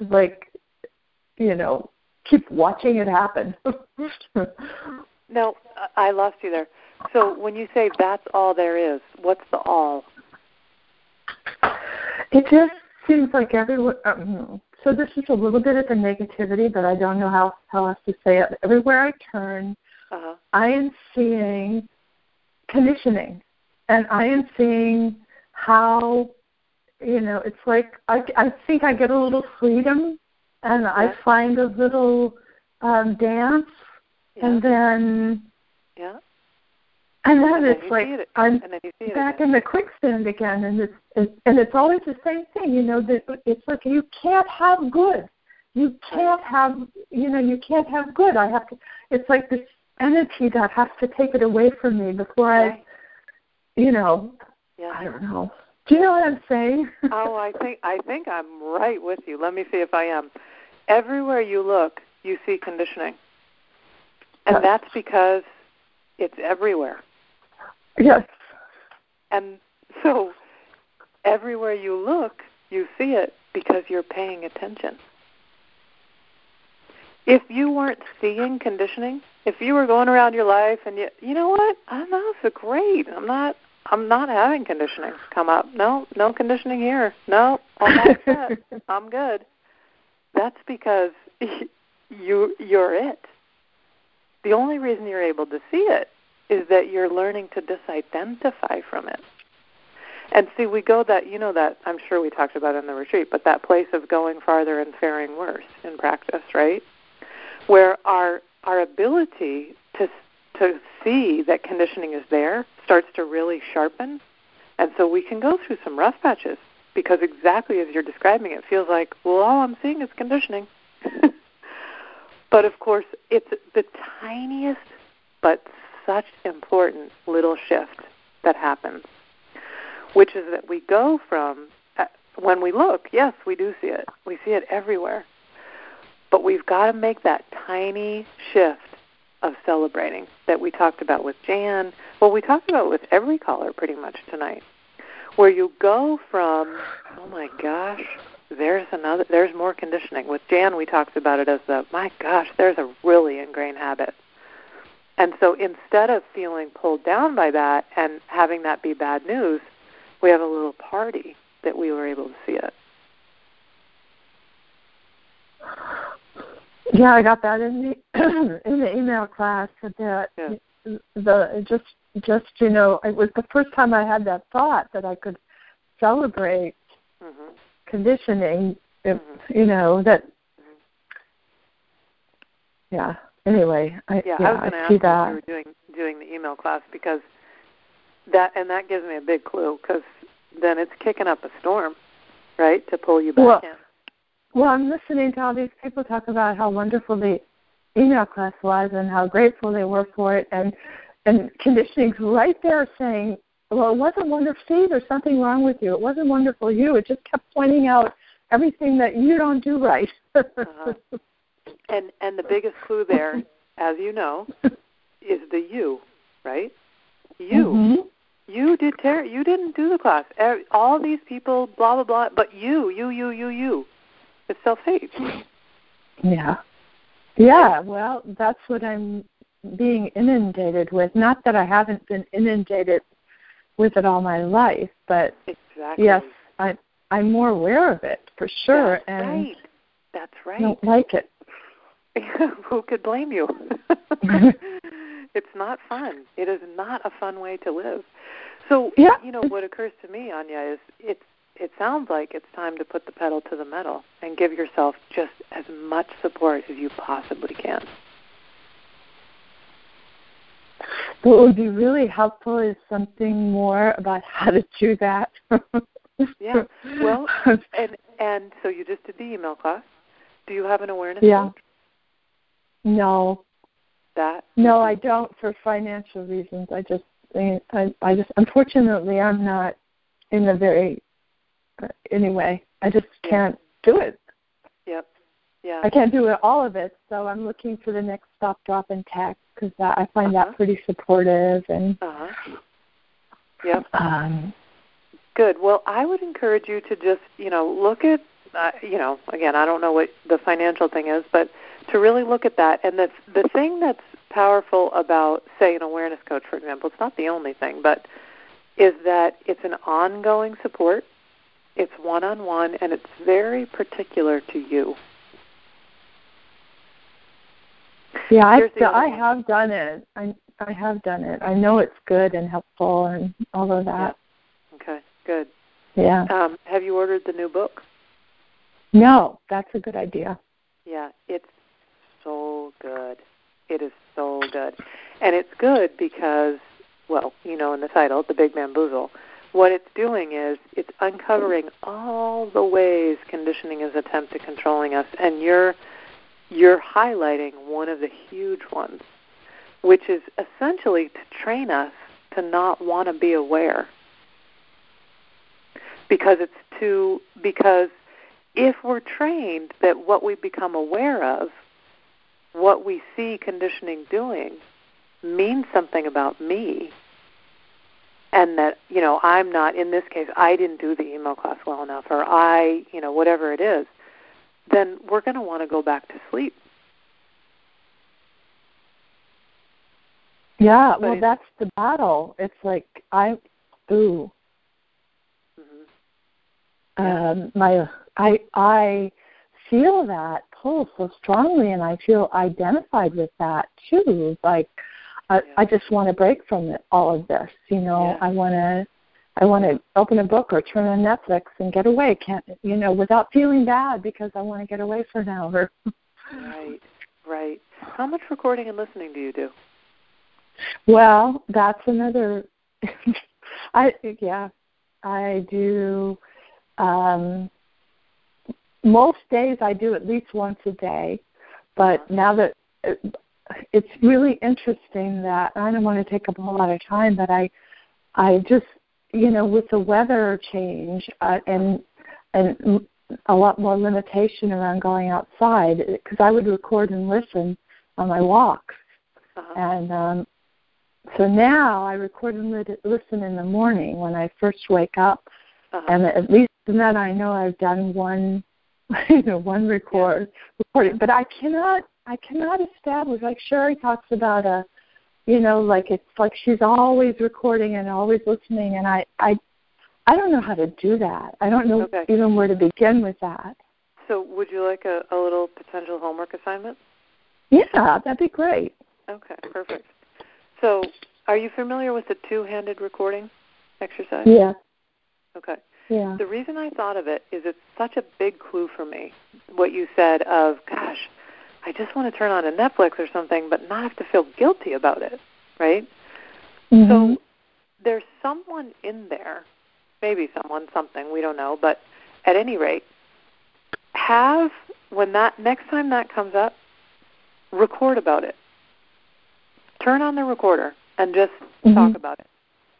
keep watching it happen.
No, I lost you there. So when you say that's all there is, what's the all?
It just seems like everywhere. So this is a little bit of the negativity, but I don't know how else to say it. Everywhere I turn, I am seeing conditioning, and I am seeing how, it's like I think I get a little freedom, and I find a little dance, and then it's like I'm back in the quicksand again, and it's always the same thing, that it's like you can't have good. You can't have, you can't have good. I have to. It's like this entity that has to take it away from me before I don't know. Do you know what I'm saying?
Oh, I think I'm right with you. Let me see if I am. Everywhere you look, you see conditioning, and that's because it's everywhere.
Yes.
And so everywhere you look, you see it because you're paying attention. If you weren't seeing conditioning, if you were going around your life and you know what, I'm not so great. I'm not having conditioning come up. No conditioning here. No, I'm all set. I'm good. That's because you're it. The only reason you're able to see it is that you're learning to disidentify from it. And see, we go that I'm sure we talked about in the retreat, but that place of going farther and faring worse in practice, right? Where our ability to see that conditioning is there starts to really sharpen. And so we can go through some rough patches because exactly as you're describing it feels like, well, all I'm seeing is conditioning. But of course, it's the tiniest but such important little shift that happens, which is that we go from, when we look, yes, we do see it. We see it everywhere. But we've got to make that tiny shift of celebrating that we talked about with Jan. Well, we talked about with every caller pretty much tonight, where you go from, oh my gosh, there's more conditioning. With Jan, we talked about it as my gosh, there's a really ingrained habit. And so instead of feeling pulled down by that and having that be bad news, we have a little party that we were able to see it.
Yeah, I got that in the email class that it was the first time I had that thought that I could celebrate conditioning. That anyway, I
was going to ask
see
you
that.
if you were doing the email class, because that gives me a big clue, because then it's kicking up a storm, right, to pull you back in.
Well, I'm listening to all these people talk about how wonderful the email class was and how grateful they were for it, and conditioning's right there saying, well, it wasn't wonderful. See, there's something wrong with you. It wasn't wonderful you. It just kept pointing out everything that you don't do right.
And the biggest clue there, as you know, is the you, right? You.
Mm-hmm.
You didn't do the class. All these people, blah, blah, blah, but you. It's self-hate.
Yeah. Yeah, well, that's what I'm being inundated with. Not that I haven't been inundated with it all my life, but
exactly.
Yes, I'm more aware of it, for sure.
That's right.
I don't like it.
Who could blame you? It's not fun. It is not a fun way to live. So, what occurs to me, Anya, is it sounds like it's time to put the pedal to the metal and give yourself just as much support as you possibly can.
What would be really helpful is something more about how to do that.
Yeah. Well, and so you just did the email class. Do you have an awareness coach?
No.
No,
I don't, for financial reasons. I just unfortunately, I'm not in the very. Anyway, I just can't do it.
Yep. Yeah.
I can't do all of it, so I'm looking for the next stop, drop, and tack, because I find that pretty supportive. And
Yep. Good. Well, I would encourage you to just, look at, again, I don't know what the financial thing is, but to really look at that. And the thing that's powerful about, say, an awareness coach, for example, it's not the only thing, but is that it's an ongoing support. It's one-on-one, and it's very particular to you.
Yeah, I have done it. I have done it. I know it's good and helpful and all of that.
Yeah. Okay, good.
Yeah.
Have you ordered the new book?
No, that's a good idea.
Yeah, it's so good. It is so good. And it's good because, well, in the title, The Big Bamboozle, what it's doing is it's uncovering all the ways conditioning is attempt at controlling us, and you're highlighting one of the huge ones, which is essentially to train us to not want to be aware. Because if we're trained that what we become aware of, what we see conditioning doing, means something about me, and that, I'm not, in this case, I didn't do the email class well enough, or I, whatever it is, then we're going to want to go back to sleep.
Yeah, well, that's the battle. It's like, I feel that pull so strongly, and I feel identified with that too. Like, I just want to break from all of this. I want to open a book or turn on Netflix and get away. Without feeling bad, because I want to get away for an hour.
Right. How much recording and listening do you do?
Well, that's another. I do. Most days I do at least once a day, but now that it's really interesting that I don't want to take up a whole lot of time, but I just, with the weather change and a lot more limitation around going outside, because I would record and listen on my walks, and so now I record and listen in the morning when I first wake up, and at least then I know I've done one recording. But I cannot establish, like Sherry talks about like it's like she's always recording and always listening, and I don't know how to do that. I don't know even where to begin with that.
So would you like a little potential homework assignment?
Yeah, that'd be great.
Okay, perfect. So are you familiar with the two-handed recording exercise?
Yeah.
Okay.
Yeah.
The reason I thought of it is it's such a big clue for me, what you said of, gosh, I just want to turn on a Netflix or something, but not have to feel guilty about it, right? Mm-hmm. So there's someone in there, maybe someone, something, we don't know, but at any rate, when that next time that comes up, record about it. Turn on the recorder and just talk about it.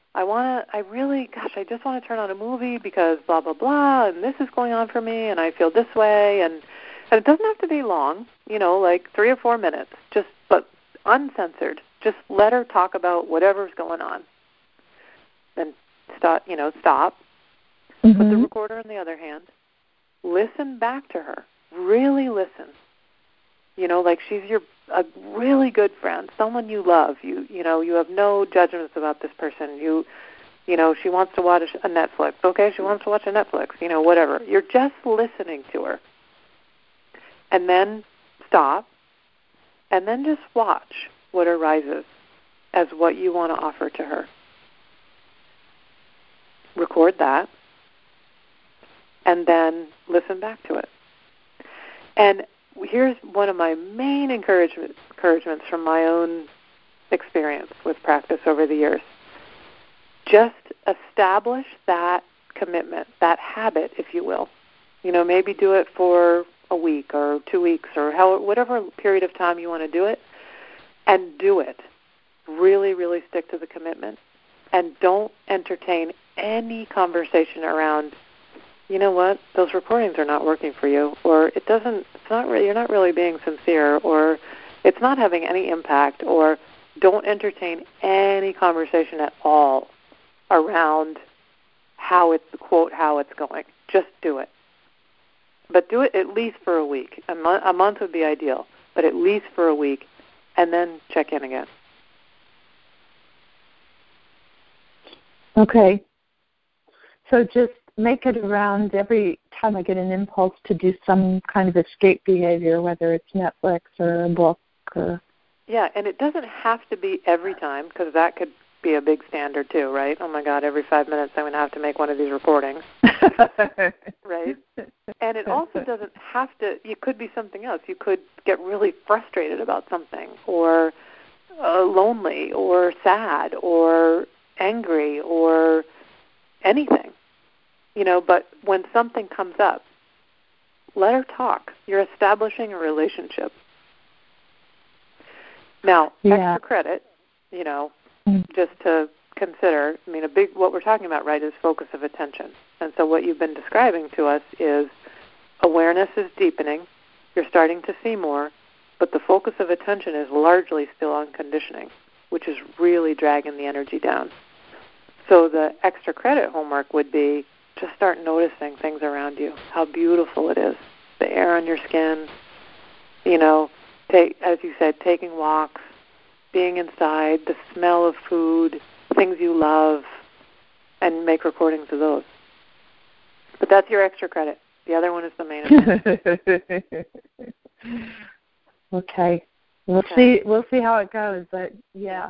I just want to turn on a movie because blah, blah, blah, and this is going on for me, and I feel this way, and it doesn't have to be long, like 3 or 4 minutes, but uncensored. Just let her talk about whatever's going on. Then stop, put the recorder in the other hand, listen back to her, really listen. Like she's a really good friend, someone you love. You have no judgments about this person. She wants to watch a Netflix. Okay, she wants to watch a Netflix. Whatever. You're just listening to her, and then stop, and then just watch what arises as what you want to offer to her. Record that, and then listen back to it. And here's one of my main encouragements from my own experience with practice over the years. Just establish that commitment, that habit, if you will. Maybe do it for a week or 2 weeks or whatever period of time you want to do it, and do it. Really, really stick to the commitment, and don't entertain any conversation around, you know what, those recordings are not working for you, or you're not really being sincere, or it's not having any impact, or don't entertain any conversation at all around how it's going. Just do it. But do it at least for a week. A month would be ideal, but at least for a week, and then check in again.
Okay. So just make it around every time I get an impulse to do some kind of escape behavior, whether it's Netflix or a book.
Yeah, and it doesn't have to be every time, because that could be a big standard too, right? Oh my God, every 5 minutes I'm going to have to make one of these recordings. Right? And it also doesn't have to, it could be something else. You could get really frustrated about something, or lonely, or sad, or angry, or anything. But when something comes up, let her talk. You're establishing a relationship. Now, extra credit, just to consider, what we're talking about, right, is focus of attention. And so what you've been describing to us is awareness is deepening, you're starting to see more, but the focus of attention is largely still on conditioning, which is really dragging the energy down. So the extra credit homework would be just start noticing things around you, how beautiful it is, the air on your skin, as you said, taking walks, being inside, the smell of food, things you love, and make recordings of those. But that's your extra credit. The other one is the main event.
Okay. We'll see how it goes, but yeah.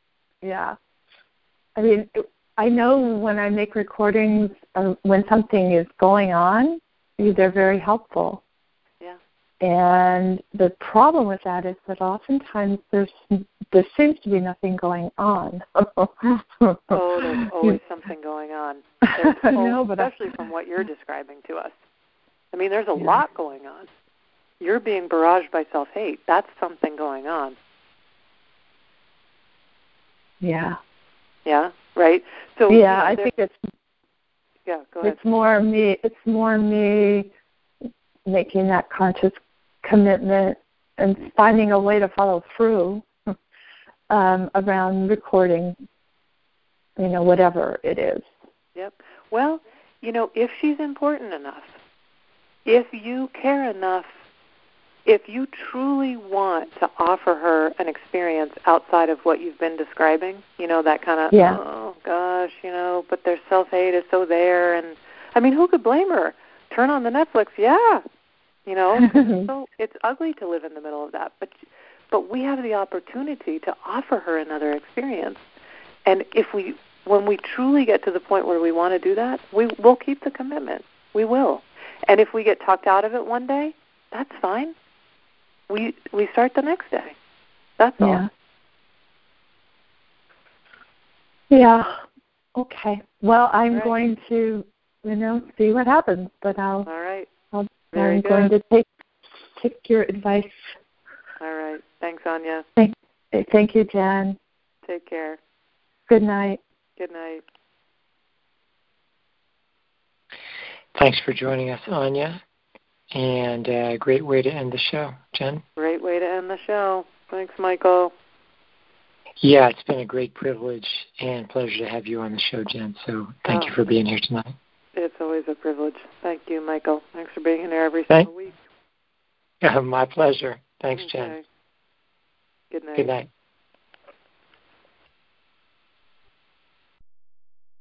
I know when I make recordings, when something is going on, they're very helpful.
Yeah.
And the problem with that is that oftentimes there seems to be nothing going on.
There's always something going on. Especially from what you're describing to us. There's a lot going on. You're being barraged by self-hate. That's something going on.
Yeah.
Yeah, right? So
I think it's
go ahead.
It's more me making that conscious commitment and finding a way to follow through around recording, whatever it is.
Yep. Well, if she's important enough, if you care enough, if you truly want to offer her an experience outside of what you've been describing, that kind of, oh gosh, but their self-hate is so there. And, who could blame her? Turn on the Netflix, so it's ugly to live in the middle of that. But we have the opportunity to offer her another experience. And when we truly get to the point where we want to do that, we'll keep the commitment. We will. And if we get talked out of it one day, that's fine. we start the next day. That's all.
Yeah. Yeah. Okay. Well, I'm going to, see what happens, but I'm going to take your advice.
All right. Thanks, Anya.
Thank you, Jen.
Take care.
Good night.
Good night.
Thanks for joining us, Anya. And a great way to end the show. Jen?
Great way to end the show. Thanks, Michael.
Yeah, it's been a great privilege and pleasure to have you on the show, Jen. So thank you for being here tonight.
It's always a privilege. Thank you, Michael. Thanks for being here every single week.
My pleasure. Thanks, Jen.
Good night.
Good night.